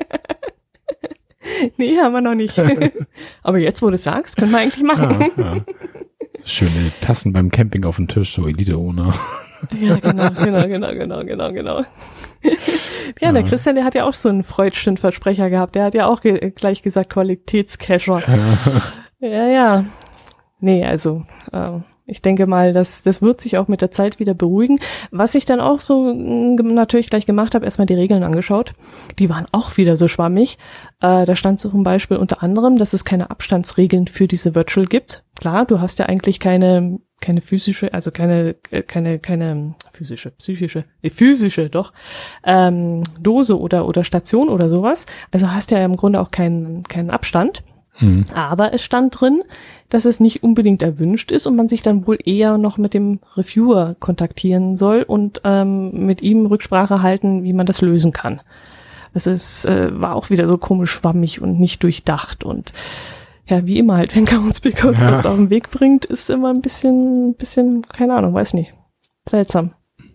Nee, haben wir noch nicht. Aber jetzt, wo du sagst, können wir eigentlich machen. Ja. Schöne Tassen beim Camping auf dem Tisch, so Elite-Owner. Ja, genau. Ja, der Christian, der hat ja auch so einen freudschen Versprecher gehabt. Der hat ja auch gleich gesagt, Qualitätscacher. Ja. Nee, also ich denke mal, das wird sich auch mit der Zeit wieder beruhigen. Was ich dann auch so natürlich gleich gemacht habe, erstmal die Regeln angeschaut. Die waren auch wieder so schwammig. Da stand zum Beispiel unter anderem, dass es keine Abstandsregeln für diese Virtual gibt. Klar, du hast ja eigentlich keine physische, also keine physische, psychische, physische doch, Dose oder Station oder sowas. Also hast ja im Grunde auch keinen Abstand. Aber es stand drin, dass es nicht unbedingt erwünscht ist und man sich dann wohl eher noch mit dem Reviewer kontaktieren soll und mit ihm Rücksprache halten, wie man das lösen kann. Also es war auch wieder so komisch schwammig und nicht durchdacht und ja, wie immer halt, wenn Groundspeaker was auf den Weg bringt, ist immer ein bisschen, keine Ahnung, weiß nicht, seltsam.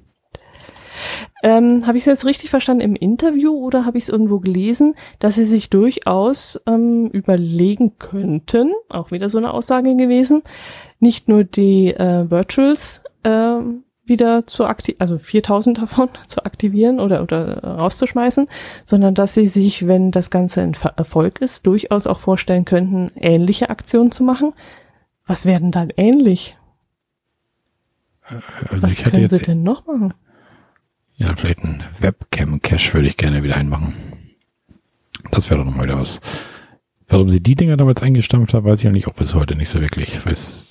Habe ich es jetzt richtig verstanden im Interview oder habe ich es irgendwo gelesen, dass sie sich durchaus überlegen könnten, auch wieder so eine Aussage gewesen, nicht nur die Virtuals wieder also 4000 davon zu aktivieren oder rauszuschmeißen, sondern dass sie sich, wenn das Ganze ein Erfolg ist, durchaus auch vorstellen könnten, ähnliche Aktionen zu machen. Was wäre denn dann ähnlich? Also was können sie denn noch machen? Ja, vielleicht ein Webcam-Cache würde ich gerne wieder einmachen. Das wäre doch nochmal wieder was. Warum sie die Dinger damals eingestampft haben, weiß ich eigentlich auch bis heute nicht so wirklich. Ich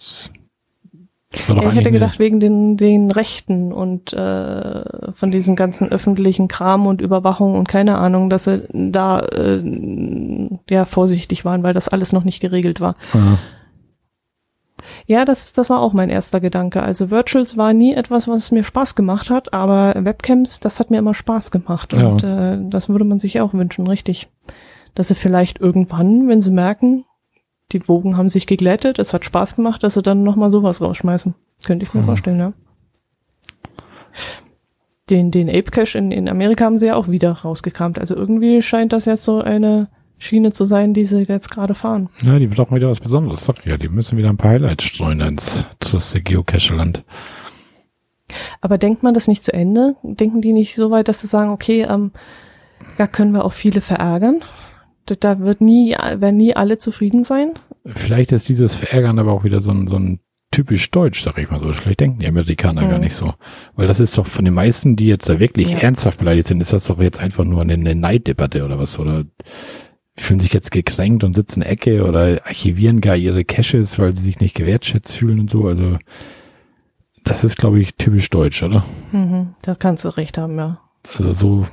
hätte gedacht, wegen den Rechten und von diesem ganzen öffentlichen Kram und Überwachung und keine Ahnung, dass sie da vorsichtig waren, weil das alles noch nicht geregelt war. Aha. Ja, das war auch mein erster Gedanke. Also Virtuals war nie etwas, was mir Spaß gemacht hat, aber Webcams, das hat mir immer Spaß gemacht. Ja. Und das würde man sich auch wünschen, richtig. Dass sie vielleicht irgendwann, wenn sie merken, die Wogen haben sich geglättet, es hat Spaß gemacht, dass sie dann nochmal sowas rausschmeißen. Könnte ich mir vorstellen, ja. Den Ape Cache in Amerika haben sie ja auch wieder rausgekramt. Also irgendwie scheint das jetzt so eine Schiene zu sein, die sie jetzt gerade fahren. Ja, die wird auch mal wieder was Besonderes. Sag ich ja, die müssen wieder ein paar Highlights streuen ins triste Geocache-Land. Aber denkt man das nicht zu Ende? Denken die nicht so weit, dass sie sagen, okay, da können wir auch viele verärgern? Da werden nie alle zufrieden sein? Vielleicht ist dieses Verärgern aber auch wieder so ein typisch deutsch, sag ich mal so. Vielleicht denken die Amerikaner gar nicht so. Weil das ist doch von den meisten, die jetzt da wirklich ernsthaft beleidigt sind, ist das doch jetzt einfach nur eine Neiddebatte oder was, oder fühlen sich jetzt gekränkt und sitzen in der Ecke oder archivieren gar ihre Caches, weil sie sich nicht gewertschätzt fühlen und so. Also das ist, glaube ich, typisch deutsch, oder? Da kannst du recht haben, ja. Also so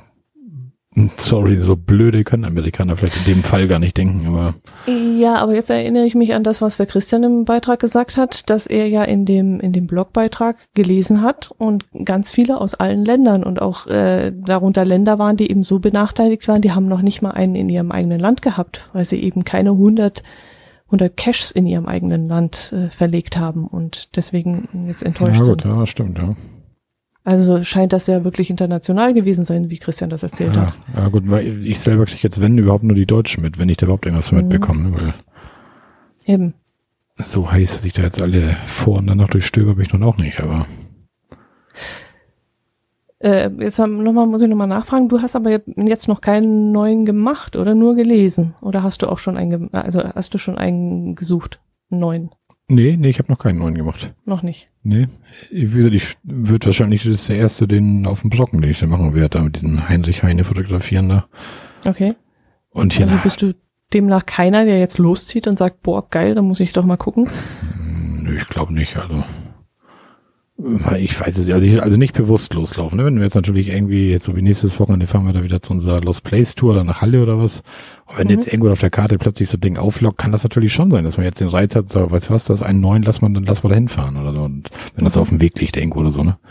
blöde können Amerikaner vielleicht in dem Fall gar nicht denken, aber. Ja, aber jetzt erinnere ich mich an das, was der Christian im Beitrag gesagt hat, dass er ja in dem Blogbeitrag gelesen hat und ganz viele aus allen Ländern und auch darunter Länder waren, die eben so benachteiligt waren, die haben noch nicht mal einen in ihrem eigenen Land gehabt, weil sie eben keine 100 Caches in ihrem eigenen Land verlegt haben und deswegen jetzt enttäuscht sind. Ja, stimmt, ja. Also scheint das ja wirklich international gewesen sein, wie Christian das erzählt hat. Ja gut, weil ich selber kriege jetzt, wenn überhaupt, nur die Deutschen mit, wenn ich da überhaupt irgendwas mitbekomme. Weil eben. So heiß, dass ich da jetzt alle vor und danach durchstöber, bin ich nun auch nicht, aber. Jetzt muss ich nochmal nachfragen, du hast aber jetzt noch keinen neuen gemacht oder nur gelesen? Oder hast du auch schon einen gesucht? Einen neuen? Nee, ich habe noch keinen neuen gemacht. Noch nicht? Nee, wie gesagt, ich würde wahrscheinlich, das ist der erste, den auf dem Blocken, den ich da machen werde, da mit diesen Heinrich Heine fotografieren da. Okay. Und hier also bist du demnach keiner, der jetzt loszieht und sagt, boah, geil, da muss ich doch mal gucken? Nö, ich glaube nicht, also. Ich weiß es nicht, also nicht bewusst loslaufen, ne? Wenn wir jetzt natürlich irgendwie, jetzt so wie nächstes Wochenende fahren wir da wieder zu unserer Lost Place Tour oder nach Halle oder was. Und wenn jetzt irgendwo auf der Karte plötzlich so ein Ding auflockt, kann das natürlich schon sein, dass man jetzt den Reiz hat, so, weißt du was, das ist einen neuen, lass mal da hinfahren oder so. Und wenn das auf dem Weg liegt irgendwo oder so, ne?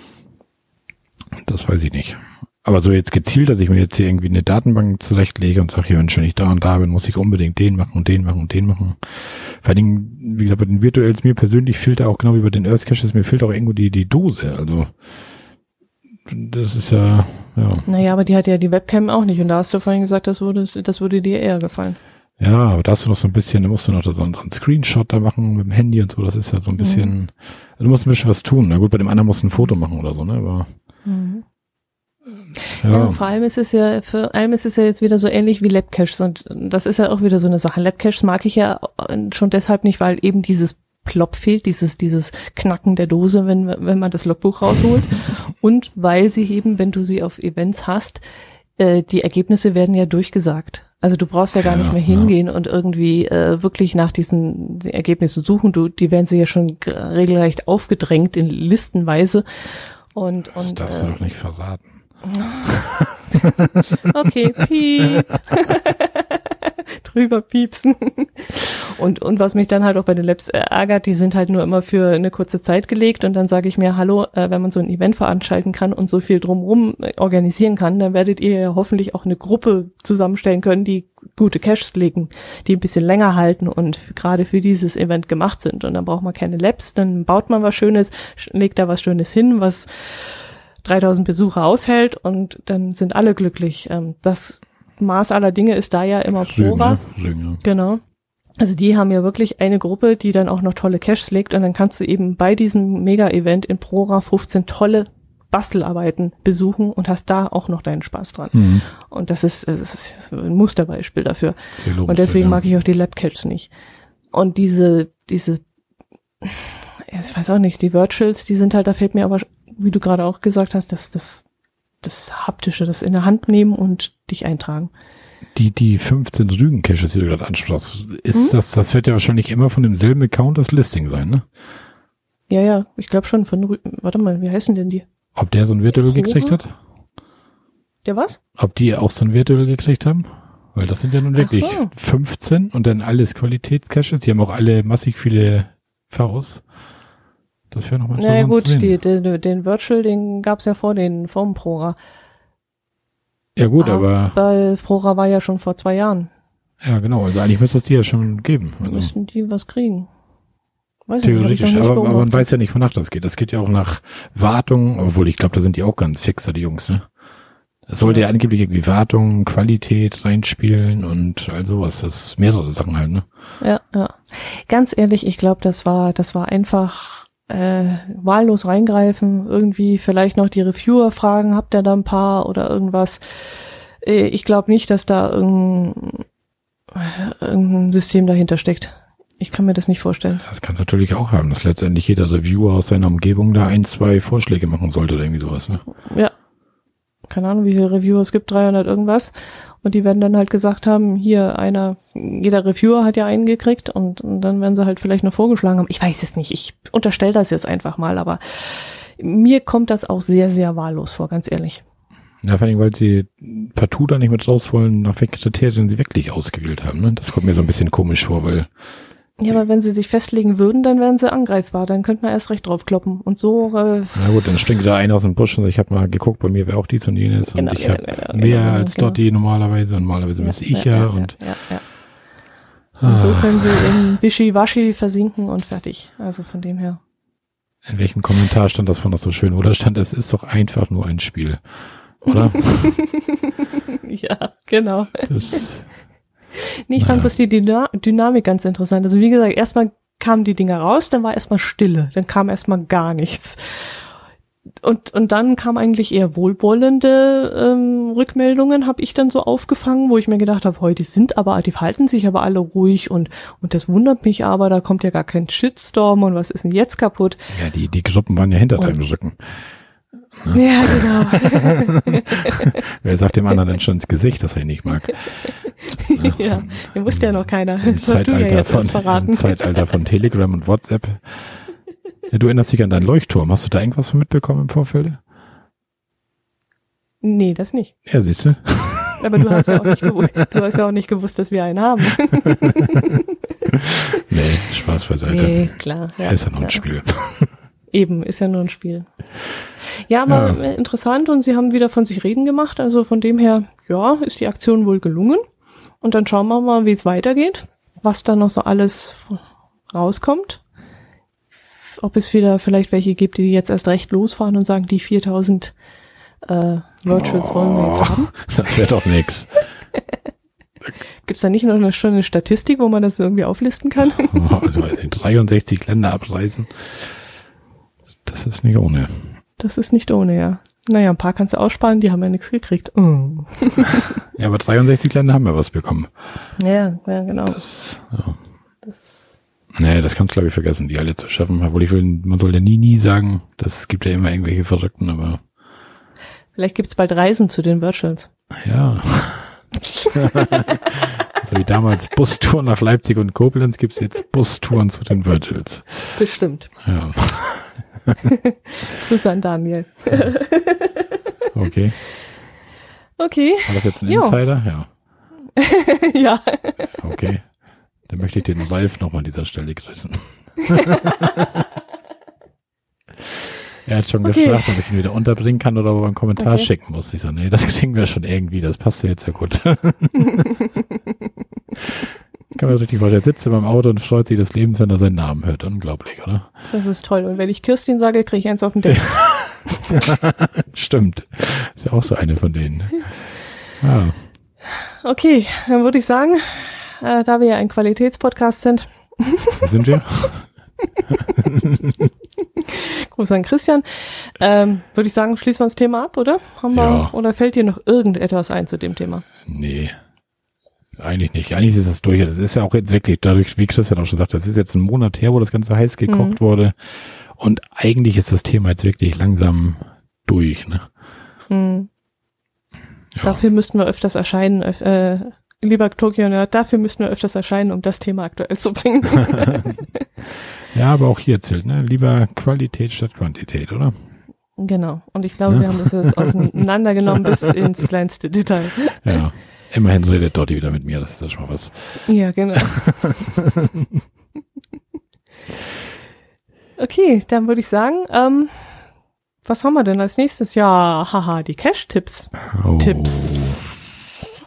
Das weiß ich nicht. Aber so jetzt gezielt, dass ich mir jetzt hier irgendwie eine Datenbank zurechtlege und sage, hier, wenn ich da und da bin, muss ich unbedingt den machen und den machen und den machen. Vor allen Dingen, wie gesagt, bei den Virtuals, mir persönlich fehlt da auch genau wie bei den Earth Caches, mir fehlt auch irgendwo die Dose. Also das ist ja. Naja, aber die hat ja die Webcam auch nicht und da hast du vorhin gesagt, das würde dir eher gefallen. Ja, aber da hast du noch so ein bisschen, da musst du noch so einen Screenshot da machen mit dem Handy und so, das ist ja so ein bisschen, du musst ein bisschen was tun. Na gut, bei dem anderen musst du ein Foto machen oder so, ne, aber. Ja, vor allem ist es ja jetzt wieder so ähnlich wie Labcaches und das ist ja auch wieder so eine Sache. Labcaches mag ich ja schon deshalb nicht, weil eben dieses Plop fehlt, dieses Knacken der Dose, wenn man das Logbuch rausholt und weil sie eben, wenn du sie auf Events hast, die Ergebnisse werden ja durchgesagt. Also du brauchst ja gar nicht mehr hingehen und irgendwie wirklich nach diesen Ergebnissen suchen. Die werden sie ja schon regelrecht aufgedrängt in listenweise. Das darfst du doch nicht verraten. Okay, piep. Drüber piepsen. Und was mich dann halt auch bei den Labs ärgert, die sind halt nur immer für eine kurze Zeit gelegt und dann sage ich mir, hallo, wenn man so ein Event veranstalten kann und so viel drumherum organisieren kann, dann werdet ihr ja hoffentlich auch eine Gruppe zusammenstellen können, die gute Caches legen, die ein bisschen länger halten und gerade für dieses Event gemacht sind. Und dann braucht man keine Labs, dann baut man was Schönes, legt da was Schönes hin, was 3000 Besucher aushält und dann sind alle glücklich. Das Maß aller Dinge ist da ja immer Prora. Rügen. Genau. Also die haben ja wirklich eine Gruppe, die dann auch noch tolle Caches legt und dann kannst du eben bei diesem Mega-Event in Prora 15 tolle Bastelarbeiten besuchen und hast da auch noch deinen Spaß dran. Und das ist ein Musterbeispiel dafür. Und deswegen mag ich auch die Lab-Caches nicht. Und diese, ich weiß auch nicht, die Virtuals, die sind halt, da fehlt mir aber, wie du gerade auch gesagt hast, das Haptische, das in der Hand nehmen und dich eintragen. Die 15 Rügen-Caches, die du gerade ansprachst, ist das wird ja wahrscheinlich immer von demselben Account das Listing sein, ne? Ja, ich glaube schon von Rügen. Warte mal, wie heißen denn die? Ob der so ein Virtual gekriegt hat? Der was? Ob die auch so ein Virtual gekriegt haben? Weil das sind ja nun wirklich 15 und dann alles Qualitätscaches. Die haben auch alle massig viele VOs. Das wäre nochmal interessant. Na gut, den Virtual, den gab's ja vor dem Prora. Ja gut, aber weil Prora war ja schon vor 2 Jahren. Ja, genau. Also eigentlich müsste es die ja schon geben. Also. Müssten die was kriegen. Weiß ich nicht, hab ich Theoretisch, noch nicht aber man beobachtet. weiß ja nicht, wonach das geht. Das geht ja auch nach Wartung, obwohl ich glaube, da sind die auch ganz fixer, die Jungs, ne? Es sollte ja angeblich irgendwie Wartung, Qualität reinspielen und all sowas. Das ist mehrere Sachen halt, ne? Ja. Ganz ehrlich, ich glaube, das war einfach wahllos reingreifen, irgendwie vielleicht noch die Reviewer fragen, habt ihr da ein paar oder irgendwas. Ich glaube nicht, dass da irgendein System dahinter steckt. Ich kann mir das nicht vorstellen. Das kannst du natürlich auch haben, dass letztendlich jeder Reviewer aus seiner Umgebung da 1, 2 Vorschläge machen sollte oder irgendwie sowas, ne? Ja. Keine Ahnung, wie viele Reviewer es gibt, 300 irgendwas. Und die werden dann halt gesagt haben, hier jeder Reviewer hat ja einen gekriegt und dann werden sie halt vielleicht noch vorgeschlagen haben. Ich weiß es nicht, ich unterstelle das jetzt einfach mal, aber mir kommt das auch sehr, sehr wahllos vor, ganz ehrlich. Ja, vor allem, weil sie partout da nicht mit raus wollen, nach welchen Kriterien sie wirklich ausgewählt haben, ne? Das kommt mir so ein bisschen komisch vor, weil... Ja, aber wenn sie sich festlegen würden, dann wären sie angreifbar, dann könnte man erst recht drauf kloppen. Und so... Na gut, dann springt da einer aus dem Busch und ich habe mal geguckt, bei mir wäre auch dies und jenes und ich habe mehr als Dotti normalerweise und normalerweise müsste ich ja. Und so können sie in Wischiwaschi versinken und fertig. Also von dem her. In welchem Kommentar stand das von noch so schön? Oder stand, es ist doch einfach nur ein Spiel. Oder? Ja, genau. Ich fand naja. bloß die Dynamik ganz interessant. Also wie gesagt, erstmal kamen die Dinger raus, dann war erstmal Stille, dann kam erstmal gar nichts. Und dann kam eigentlich eher wohlwollende Rückmeldungen, habe ich dann so aufgefangen, wo ich mir gedacht habe, heute die verhalten sich aber alle ruhig und das wundert mich aber, da kommt ja gar kein Shitstorm und was ist denn jetzt kaputt? Ja, die Gruppen waren ja hinter deinem Rücken. Ja, genau. Wer sagt dem anderen denn schon ins Gesicht, dass er ihn nicht mag? Ja, den wusste ja noch keiner. Im Das hast du ja jetzt erst verraten. Zeitalter von Telegram und WhatsApp. Ja, du erinnerst dich an deinen Leuchtturm. Hast du da irgendwas von mitbekommen im Vorfeld? Nee, das nicht. Ja, siehst du. Aber du hast ja auch nicht gewusst, dass wir einen haben. Nee, Spaß beiseite. Nee, klar. Ja, ist ja nur ein Spiel. Eben, ist ja nur ein Spiel. Ja, aber interessant und sie haben wieder von sich reden gemacht. Also von dem her, ja, ist die Aktion wohl gelungen. Und dann schauen wir mal, wie es weitergeht, was da noch so alles rauskommt. Ob es wieder vielleicht welche gibt, die jetzt erst recht losfahren und sagen, die 4000 Virtuals wollen wir jetzt haben. Das wäre doch nix. Gibt's da nicht noch eine schöne Statistik, wo man das irgendwie auflisten kann? Also weiß ich, 63 Länder abreisen. Das ist nicht ohne. Das ist nicht ohne, ja. Naja, ein paar kannst du aussparen, die haben ja nichts gekriegt. Oh. Ja, aber 63 Länder haben ja was bekommen. Ja, genau. Nee, das kannst du, glaube ich, vergessen, die alle zu schaffen. Obwohl man soll ja nie sagen, das gibt ja immer irgendwelche Verrückten, aber... Vielleicht gibt's bald Reisen zu den Virtuals. Ja. So wie damals Bustouren nach Leipzig und Koblenz gibt's jetzt Bustouren zu den Virtuals. Bestimmt. Ja. Grüße an Daniel. Okay. Okay. War das jetzt ein Insider? Ja. Ja. Okay. Dann möchte ich den Ralf nochmal an dieser Stelle grüßen. Er hat schon gefragt, ob ich ihn wieder unterbringen kann oder ob er einen Kommentar schicken muss. Ich so, nee, das kriegen wir schon irgendwie, das passt ja jetzt ja gut. Kann man richtig vorstellen. Er sitzt in meinem Auto und freut sich des Lebens, wenn er seinen Namen hört. Unglaublich, oder? Das ist toll. Und wenn ich Kirstin sage, kriege ich eins auf den Deckel. Stimmt. Ist ja auch so eine von denen. Ja. Okay, dann würde ich sagen, da wir ja ein Qualitätspodcast sind. Sind wir? Gruß an Christian. Würde ich sagen, schließen wir das Thema ab, oder? Oder fällt dir noch irgendetwas ein zu dem Thema? Nee. Eigentlich nicht. Eigentlich ist das durch. Das ist ja auch jetzt wirklich dadurch, wie Christian auch schon sagt, das ist jetzt ein Monat her, wo das Ganze heiß gekocht wurde. Und eigentlich ist das Thema jetzt wirklich langsam durch, ne? Ja. Dafür müssten wir öfters erscheinen, lieber Tokyo Nerd, dafür müssten wir öfters erscheinen, um das Thema aktuell zu bringen. Ja, aber auch hier zählt, ne? Lieber Qualität statt Quantität, oder? Genau. Und ich glaube, wir haben das jetzt auseinandergenommen bis ins kleinste Detail. Ja. Immerhin redet Dotti wieder mit mir, das ist ja schon mal was. Ja, genau. Okay, dann würde ich sagen, was haben wir denn als nächstes? Ja, haha, die Cash-Tipps. Oh. Tipps.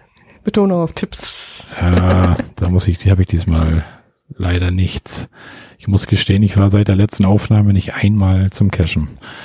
Betonung auf Tipps. Ja, da habe ich diesmal leider nichts. Ich muss gestehen, ich war seit der letzten Aufnahme nicht einmal zum Cashen.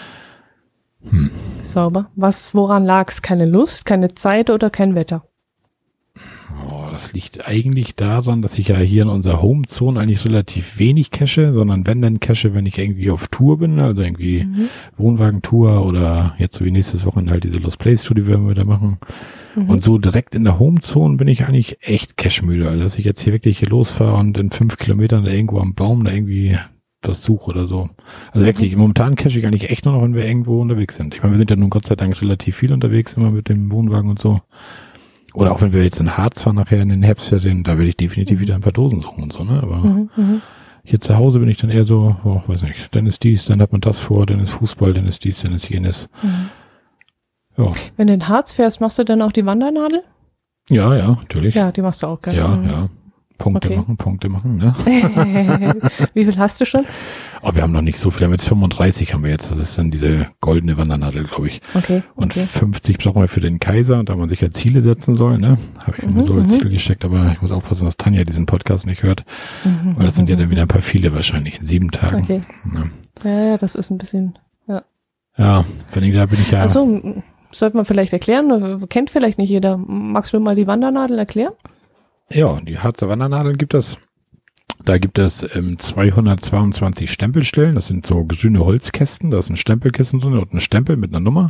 Sauber. Woran lag's? Keine Lust, keine Zeit oder kein Wetter? Oh, das liegt eigentlich daran, dass ich ja hier in unserer Homezone eigentlich relativ wenig cache, sondern wenn dann cache, wenn ich irgendwie auf Tour bin, also irgendwie Wohnwagentour oder jetzt so wie nächstes Wochenende halt diese Lost Place Tour, die wir wieder machen. Und so direkt in der Homezone bin ich eigentlich echt cashmüde. Also dass ich jetzt hier wirklich hier losfahre und in 5 Kilometern da irgendwo am Baum da irgendwie was suche oder so. Also wirklich, momentan cache ich eigentlich echt nur noch, wenn wir irgendwo unterwegs sind. Ich meine, wir sind ja nun Gott sei Dank relativ viel unterwegs, immer mit dem Wohnwagen und so. Oder auch wenn wir jetzt in Harz fahren nachher in den Herbstferien, da werde ich definitiv wieder ein paar Dosen suchen und so, ne? Aber hier zu Hause bin ich dann eher so, weiß nicht, dann ist dies, dann hat man das vor, dann ist Fußball, dann ist dies, dann ist jenes. Ja. Wenn du in Harz fährst, machst du dann auch die Wandernadel? Ja, natürlich. Ja, die machst du auch gerne. Ja. Punkte machen, ne? Wie viel hast du schon? Oh, wir haben noch nicht so viel. Wir haben jetzt 35 haben wir jetzt. Das ist dann diese goldene Wandernadel, glaube ich. Okay. Und 50 brauchen wir für den Kaiser, da man sich ja Ziele setzen soll, ne? Habe ich mir so als Ziel gesteckt, aber ich muss aufpassen, dass Tanja diesen Podcast nicht hört. Weil das sind ja dann wieder ein paar viele wahrscheinlich in 7 Tagen. Okay. Ne? Ja, das ist ein bisschen, Ja, da bin ich ja. Also, sollte man vielleicht erklären, kennt vielleicht nicht jeder. Magst du mal die Wandernadel erklären? Ja, die Harzer Wandernadeln gibt es. Da gibt es 222 Stempelstellen. Das sind so grüne Holzkästen. Da ist ein Stempelkissen drin und ein Stempel mit einer Nummer.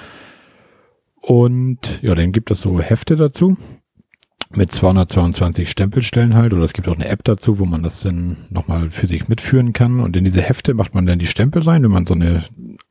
Und ja, dann gibt es so Hefte dazu mit 222 Stempelstellen halt. Oder es gibt auch eine App dazu, wo man das dann nochmal für sich mitführen kann. Und in diese Hefte macht man dann die Stempel rein, wenn man so eine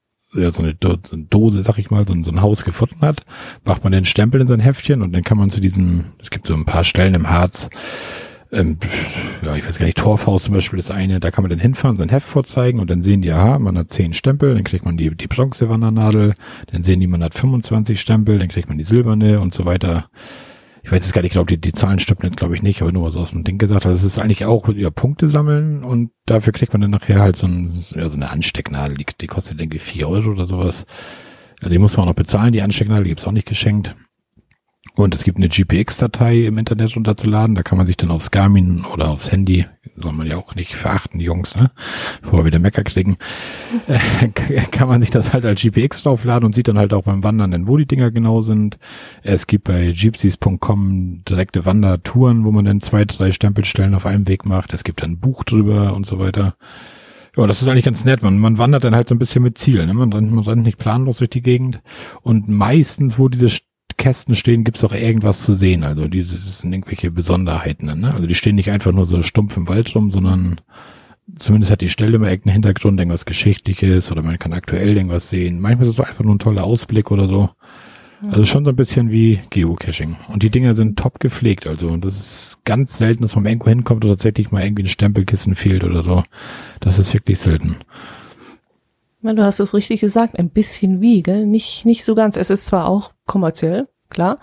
Dose, sag ich mal, so ein Haus gefunden hat, macht man den Stempel in sein Heftchen und dann kann man es gibt so ein paar Stellen im Harz, ich weiß gar nicht, Torfhaus zum Beispiel das eine, da kann man dann hinfahren, sein Heft vorzeigen und dann sehen die, aha, man hat 10 Stempel, dann kriegt man die Bronze-Wandernadel, dann sehen die, man hat 25 Stempel, dann kriegt man die silberne und so weiter. Ich weiß jetzt gar nicht, ich glaube, die Zahlen stimmen jetzt, glaube ich, nicht, aber nur so aus dem Ding gesagt. Also es ist eigentlich auch Punkte sammeln und dafür kriegt man dann nachher halt so eine Anstecknadel, die kostet irgendwie 4 € oder sowas. Also die muss man auch noch bezahlen, die Anstecknadel, die gibt's auch nicht geschenkt. Und es gibt eine GPX-Datei im Internet runterzuladen, da kann man sich dann aufs Garmin oder aufs Handy, soll man ja auch nicht verachten, die Jungs, ne, bevor wir wieder Mecker kriegen, kann man sich das halt als GPX draufladen und sieht dann halt auch beim Wandern, wo die Dinger genau sind. Es gibt bei gypsies.com direkte Wandertouren, wo man dann 2, 3 Stempelstellen auf einem Weg macht. Es gibt ein Buch drüber und so weiter. Ja, das ist eigentlich ganz nett. Man wandert dann halt so ein bisschen mit Ziel, ne? Man rennt nicht planlos durch die Gegend. Und meistens, wo diese Kästen stehen, gibt's auch irgendwas zu sehen. Also das sind irgendwelche Besonderheiten. Ne? Also die stehen nicht einfach nur so stumpf im Wald rum, sondern zumindest hat die Stelle immer irgendeinen Hintergrund, irgendwas Geschichtliches oder man kann aktuell irgendwas sehen. Manchmal ist es einfach nur ein toller Ausblick oder so. Also schon so ein bisschen wie Geocaching. Und die Dinger sind top gepflegt. Also das ist ganz selten, dass man irgendwo hinkommt und tatsächlich mal irgendwie ein Stempelkissen fehlt oder so. Das ist wirklich selten. Ja, du hast es richtig gesagt, ein bisschen wie, gell? Nicht so ganz. Es ist zwar auch kommerziell, klar,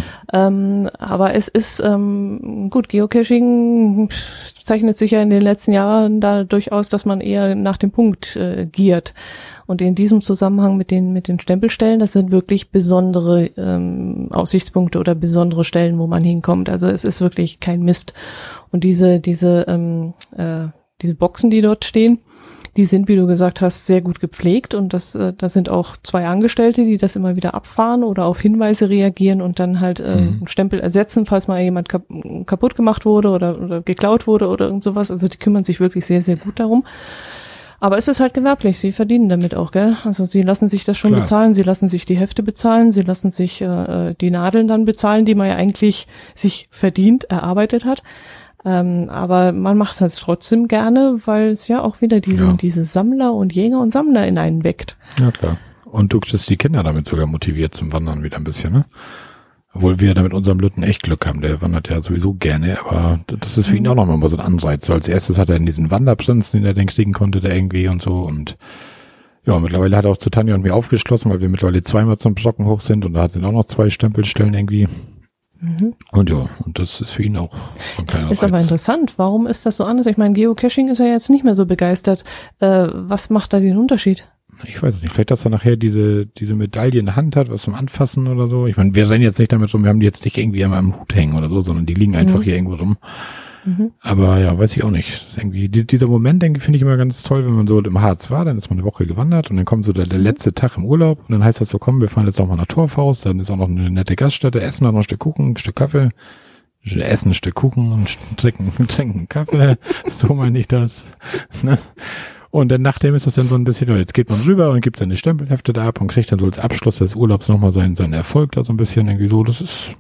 aber es ist gut, Geocaching zeichnet sich ja in den letzten Jahren da durchaus, dass man eher nach dem Punkt giert. Und in diesem Zusammenhang mit den Stempelstellen, das sind wirklich besondere Aussichtspunkte oder besondere Stellen, wo man hinkommt. Also es ist wirklich kein Mist. Und diese Boxen, die dort stehen, die sind, wie du gesagt hast, sehr gut gepflegt und da sind auch 2 Angestellte, die das immer wieder abfahren oder auf Hinweise reagieren und dann halt einen Stempel ersetzen, falls mal jemand kaputt gemacht wurde oder geklaut wurde oder irgend sowas. Also die kümmern sich wirklich sehr, sehr gut darum. Aber es ist halt gewerblich, sie verdienen damit auch, gell? Also sie lassen sich das schon bezahlen, sie lassen sich die Hefte bezahlen, sie lassen sich die Nadeln dann bezahlen, die man ja eigentlich sich verdient, erarbeitet hat. Aber man macht es trotzdem gerne, weil es ja auch wieder diese Sammler und Jäger und Sammler in einen weckt. Ja, klar. Und du kriegst die Kinder damit sogar motiviert zum Wandern wieder ein bisschen, ne? Obwohl wir da mit unserem Lütten echt Glück haben. Der wandert ja sowieso gerne, aber das ist für ihn auch nochmal so ein Anreiz. So als erstes hat er diesen Wanderprinzen, den er dann kriegen konnte, der irgendwie und so. Und ja, mittlerweile hat er auch zu Tanja und mir aufgeschlossen, weil wir mittlerweile 2-mal zum Brocken hoch sind und da sind auch noch 2 Stempelstellen irgendwie. Und ja, und das ist für ihn auch so ein kleiner Reiz. Ist aber interessant. Warum ist das so anders? Ich meine, Geocaching ist ja jetzt nicht mehr so begeistert. Was macht da den Unterschied? Ich weiß es nicht. Vielleicht, dass er nachher diese Medaille in der Hand hat, was zum Anfassen oder so. Ich meine, wir rennen jetzt nicht damit rum, wir haben die jetzt nicht irgendwie am Hut hängen oder so, sondern die liegen einfach hier irgendwo rum. Aber ja, weiß ich auch nicht. Das ist irgendwie, dieser Moment, finde ich immer ganz toll, wenn man so im Harz war, dann ist man eine Woche gewandert und dann kommt so der letzte Tag im Urlaub und dann heißt das so, komm, wir fahren jetzt noch mal nach Torfhaus, dann ist auch noch eine nette Gaststätte, essen noch ein Stück Kuchen, ein Stück Kaffee, essen ein Stück Kuchen und trinken Kaffee, so meine ich das. Ne? Und dann nachdem ist das dann so ein bisschen, jetzt geht man rüber und gibt seine Stempelhefte da ab und kriegt dann so als Abschluss des Urlaubs nochmal seinen Erfolg da so ein bisschen irgendwie so, das ist,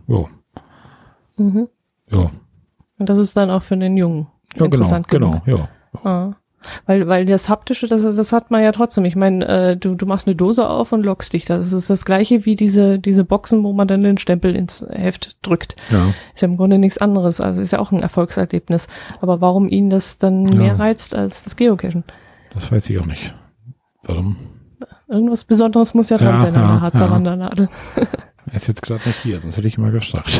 ja. Und das ist dann auch für den Jungen interessant genug. Genau. Weil das Haptische, das hat man ja trotzdem. Ich meine, du machst eine Dose auf und lockst dich. Das ist das Gleiche wie diese Boxen, wo man dann den Stempel ins Heft drückt. Ja. Ist ja im Grunde nichts anderes. Also ist ja auch ein Erfolgserlebnis. Aber warum ihn das dann mehr reizt als das Geocachen? Das weiß ich auch nicht. Warum? Irgendwas Besonderes muss ja dran sein an der Harzer Wandernadel. Er ist jetzt gerade nicht hier, sonst hätte ich ihn mal gefragt.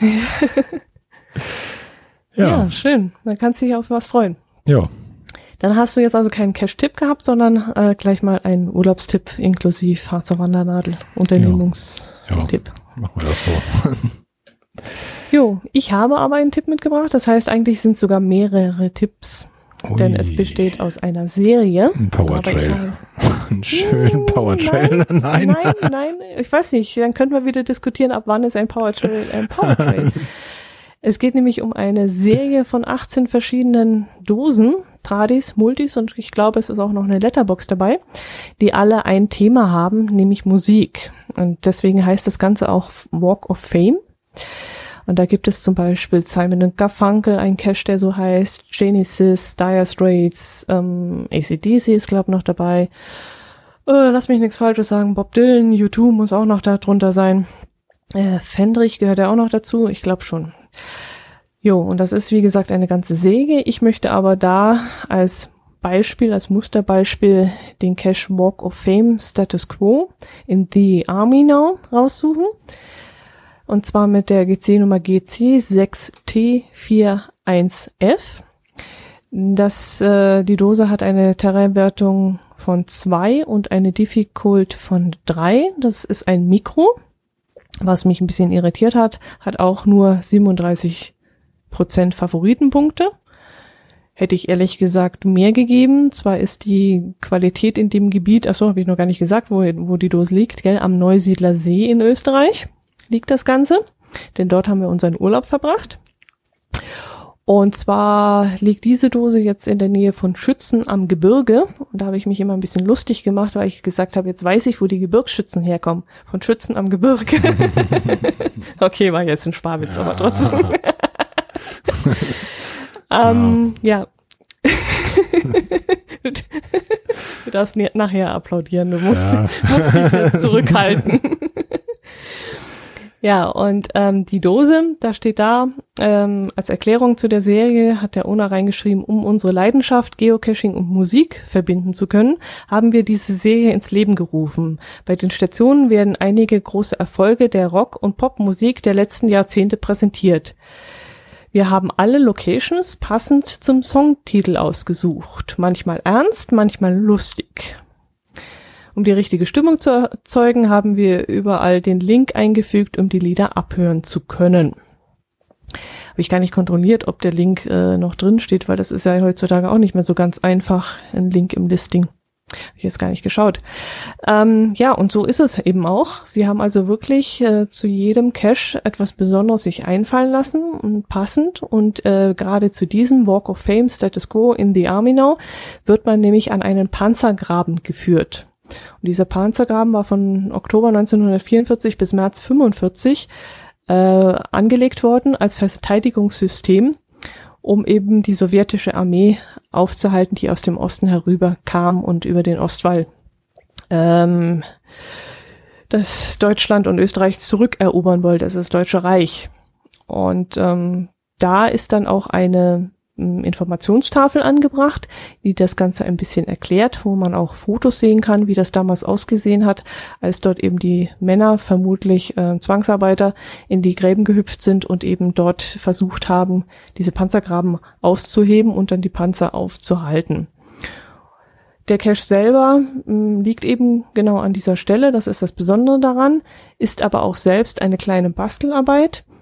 Ja, schön. Dann kannst du dich auf was freuen. Ja. Dann hast du jetzt also keinen Cache-Tipp gehabt, sondern gleich mal einen Urlaubstipp inklusive Harzer Wandernadel, Unternehmungstipp. Ja, machen wir das so. Jo, ich habe aber einen Tipp mitgebracht. Das heißt, eigentlich sind es sogar mehrere Tipps. Ui. Denn es besteht aus einer Serie. Ein Powertrail. Einen schönen Powertrail. Nein. Ich weiß nicht. Dann könnten wir wieder diskutieren, ab wann ist ein Powertrail ein Powertrail. Es geht nämlich um eine Serie von 18 verschiedenen Dosen, Tradis, Multis und ich glaube, es ist auch noch eine Letterbox dabei, die alle ein Thema haben, nämlich Musik. Und deswegen heißt das Ganze auch Walk of Fame. Und da gibt es zum Beispiel Simon & Garfunkel, ein Cache, der so heißt, Genesis, Dire Straits, AC/DC ist, glaube ich, noch dabei. Lass mich nichts Falsches sagen, Bob Dylan, U2 muss auch noch da drunter sein. Fendrich gehört ja auch noch dazu, ich glaube schon. Jo, und das ist, wie gesagt, eine ganze Säge. Ich möchte aber da als Beispiel, als Musterbeispiel den Cache Walk of Fame Status Quo in The Army Now raussuchen. Und zwar mit der GC-Nummer GC6T41F. Die Dose hat eine Terrainwertung von 2 und eine Difficult von 3. Das ist ein Mikro, was mich ein bisschen irritiert hat auch nur 37% Favoritenpunkte. Hätte ich ehrlich gesagt mehr gegeben. Zwar ist die Qualität in dem Gebiet, habe ich noch gar nicht gesagt, wo die Dose liegt, gell, am Neusiedler See in Österreich liegt das Ganze, denn dort haben wir unseren Urlaub verbracht. Und zwar liegt diese Dose jetzt in der Nähe von Schützen am Gebirge. Und da habe ich mich immer ein bisschen lustig gemacht, weil ich gesagt habe, jetzt weiß ich, wo die Gebirgsschützen herkommen. Von Schützen am Gebirge. Okay, war jetzt ein Sparwitz, aber trotzdem. Ja. Du darfst nachher applaudieren, du musst dich jetzt zurückhalten. Ja, und die Dose, da steht da, als Erklärung zu der Serie hat der Owner reingeschrieben, um unsere Leidenschaft Geocaching und Musik verbinden zu können, haben wir diese Serie ins Leben gerufen. Bei den Stationen werden einige große Erfolge der Rock- und Popmusik der letzten Jahrzehnte präsentiert. Wir haben alle Locations passend zum Songtitel ausgesucht. Manchmal ernst, manchmal lustig. Um die richtige Stimmung zu erzeugen, haben wir überall den Link eingefügt, um die Lieder abhören zu können. Habe ich gar nicht kontrolliert, ob der Link noch drin steht, weil das ist ja heutzutage auch nicht mehr so ganz einfach, ein Link im Listing. Habe ich jetzt gar nicht geschaut. Ja, und so ist es eben auch. Sie haben also wirklich zu jedem Cache etwas Besonderes sich einfallen lassen und passend. Und gerade zu diesem Walk of Fame Status Quo in The Army Now wird man nämlich an einen Panzergraben geführt. Und dieser Panzergraben war von Oktober 1944 bis März 1945 angelegt worden als Verteidigungssystem, um eben die sowjetische Armee aufzuhalten, die aus dem Osten herüber kam und über den Ostwall das Deutschland und Österreich zurückerobern wollte, also das Deutsche Reich. Und da ist dann auch eine Informationstafel angebracht, die das Ganze ein bisschen erklärt, wo man auch Fotos sehen kann, wie das damals ausgesehen hat, als dort eben die Männer, vermutlich Zwangsarbeiter, in die Gräben gehüpft sind und eben dort versucht haben, diese Panzergraben auszuheben und dann die Panzer aufzuhalten. Der Cache selber liegt eben genau an dieser Stelle, das ist das Besondere daran, ist aber auch selbst eine kleine Bastelarbeit.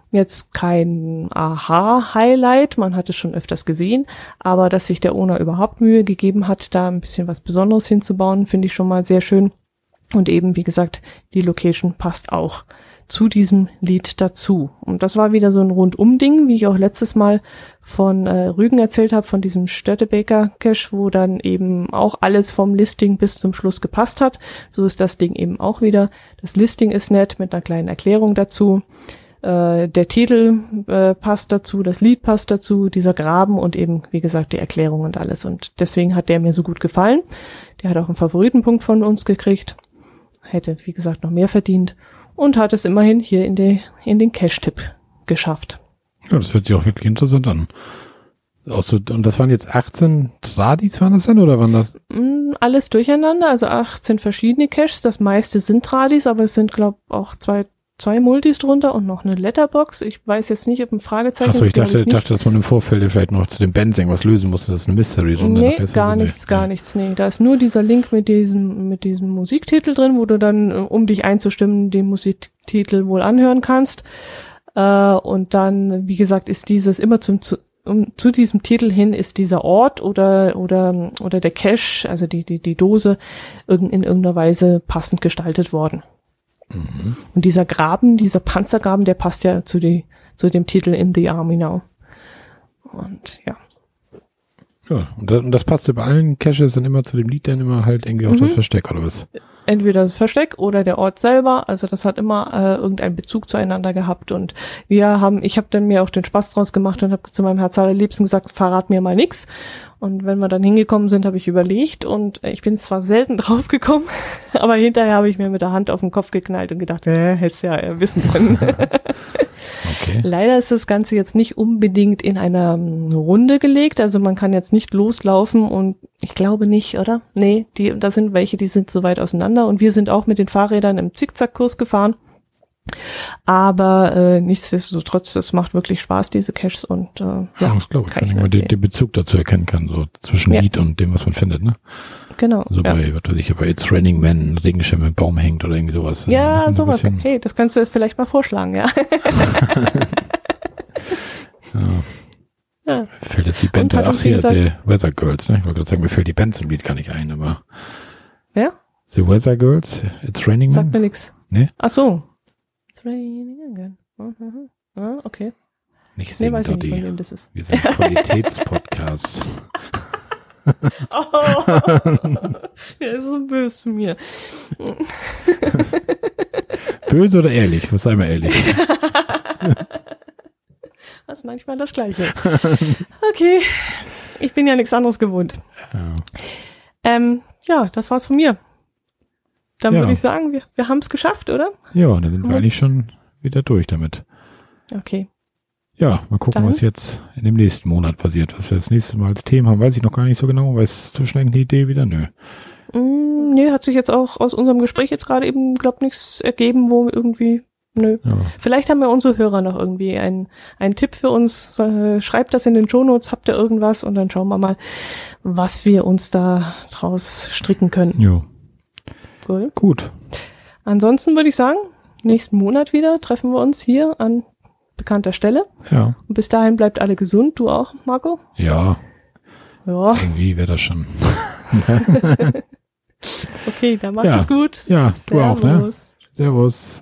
Jetzt kein Aha-Highlight, man hat es schon öfters gesehen, aber dass sich der Owner überhaupt Mühe gegeben hat, da ein bisschen was Besonderes hinzubauen, finde ich schon mal sehr schön. Und eben, wie gesagt, die Location passt auch zu diesem Lied dazu. Und das war wieder so ein Rundum-Ding, wie ich auch letztes Mal von Rügen erzählt habe, von diesem Störtebeker-Cache, wo dann eben auch alles vom Listing bis zum Schluss gepasst hat. So ist das Ding eben auch wieder. Das Listing ist nett mit einer kleinen Erklärung dazu. Der Titel passt dazu, das Lied passt dazu, dieser Graben und eben, wie gesagt, die Erklärung und alles. Und deswegen hat der mir so gut gefallen. Der hat auch einen Favoritenpunkt von uns gekriegt. Hätte, wie gesagt, noch mehr verdient. Und hat es immerhin hier in den Cache-Tipp geschafft. Ja, das hört sich auch wirklich interessant an. Und das waren jetzt 18 Tradis, waren das denn, oder waren das? Alles durcheinander, also 18 verschiedene Caches. Das meiste sind Tradis, aber es sind, glaube ich, auch zwei Multis drunter und noch eine Letterbox. Ich weiß jetzt nicht, ob ein Fragezeichen ist. Achso, ich dachte, dass man im Vorfeld vielleicht noch zu den Bands irgendwas lösen musste, das ist ein Mystery drunter. Nee, gar nichts. Nee, da ist nur dieser Link mit diesem Musiktitel drin, wo du dann, um dich einzustimmen, den Musiktitel wohl anhören kannst. Und dann, wie gesagt, ist dieses immer zu diesem Titel hin ist dieser Ort oder der Cache, also die Dose, in irgendeiner Weise passend gestaltet worden. Mhm. Und dieser Graben, dieser Panzergraben, der passt ja zu dem Titel In the Army Now. Und ja. Ja, und das passte bei allen Caches dann immer zu dem Lied, dann immer halt irgendwie auch das Versteck, oder was? Entweder das Versteck oder der Ort selber, also das hat immer irgendeinen Bezug zueinander gehabt und ich habe dann mir auch den Spaß draus gemacht und habe zu meinem Herz allerliebsten gesagt, verrat mir mal nix. Und wenn wir dann hingekommen sind, habe ich überlegt und ich bin zwar selten drauf gekommen, aber hinterher habe ich mir mit der Hand auf den Kopf geknallt und gedacht, hättest ja wissen können. Okay. Leider ist das Ganze jetzt nicht unbedingt in einer Runde gelegt, also man kann jetzt nicht loslaufen und ich glaube nicht, oder? Nee, da sind welche, die sind so weit auseinander und wir sind auch mit den Fahrrädern im Zickzackkurs gefahren. Aber nichtsdestotrotz, das macht wirklich Spaß, diese Caches und ja, das glaube ich, wenn man den Bezug dazu erkennen kann, so zwischen Lied und dem, was man findet, ne? Genau. So bei, was weiß ich, bei It's Raining Men, ein Regenschirm im Baum hängt oder irgendwie sowas. Ja, also sowas. Hey, das kannst du jetzt vielleicht mal vorschlagen, ja. Ja. Fällt jetzt die Band, der Weather Girls, ne? Ich wollte gerade sagen, mir fällt die Band zum Lied gar nicht ein, aber. Ja? The Weather Girls, It's Raining Men? Sagt mir nix. Ne? Ach so. It's Raining Again. Ah, okay. Nicht singen, weiß ich nicht, von wem das ist. Wir sind Qualitätspodcast. Der ist so böse zu mir. Böse oder ehrlich? Was sei mal ehrlich. Was manchmal das Gleiche ist. Okay, ich bin ja nichts anderes gewohnt. Ja, das war's von mir. Dann würde ich sagen, wir haben es geschafft, oder? Ja, dann sind wir eigentlich schon wieder durch damit. Okay. Ja, mal gucken, was jetzt in dem nächsten Monat passiert. Was wir das nächste Mal als Themen haben, weiß ich noch gar nicht so genau. Weiß du schon eine Idee wieder? Nö. Nee, hat sich jetzt auch aus unserem Gespräch jetzt gerade eben, nichts ergeben, wo irgendwie, nö. Ja. Vielleicht haben ja unsere Hörer noch irgendwie einen Tipp für uns. Schreibt das in den Shownotes, habt ihr irgendwas und dann schauen wir mal, was wir uns da draus stricken können. Jo. Cool. Gut. Ansonsten würde ich sagen, nächsten Monat wieder treffen wir uns hier an bekannter Stelle. Ja. Und bis dahin bleibt alle gesund. Du auch, Marco? Ja. Irgendwie wäre das schon. Okay, dann macht es gut. Ja, Servus. Du auch, ne? Servus.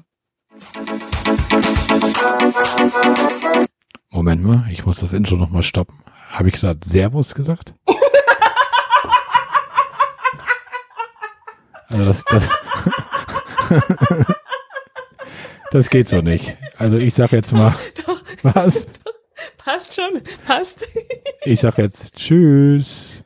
Moment mal, ich muss das Intro nochmal stoppen. Habe ich gerade Servus gesagt? Also das geht so nicht. Also ich sag jetzt mal, doch, was? Doch, passt schon, passt. Ich sag jetzt Tschüss.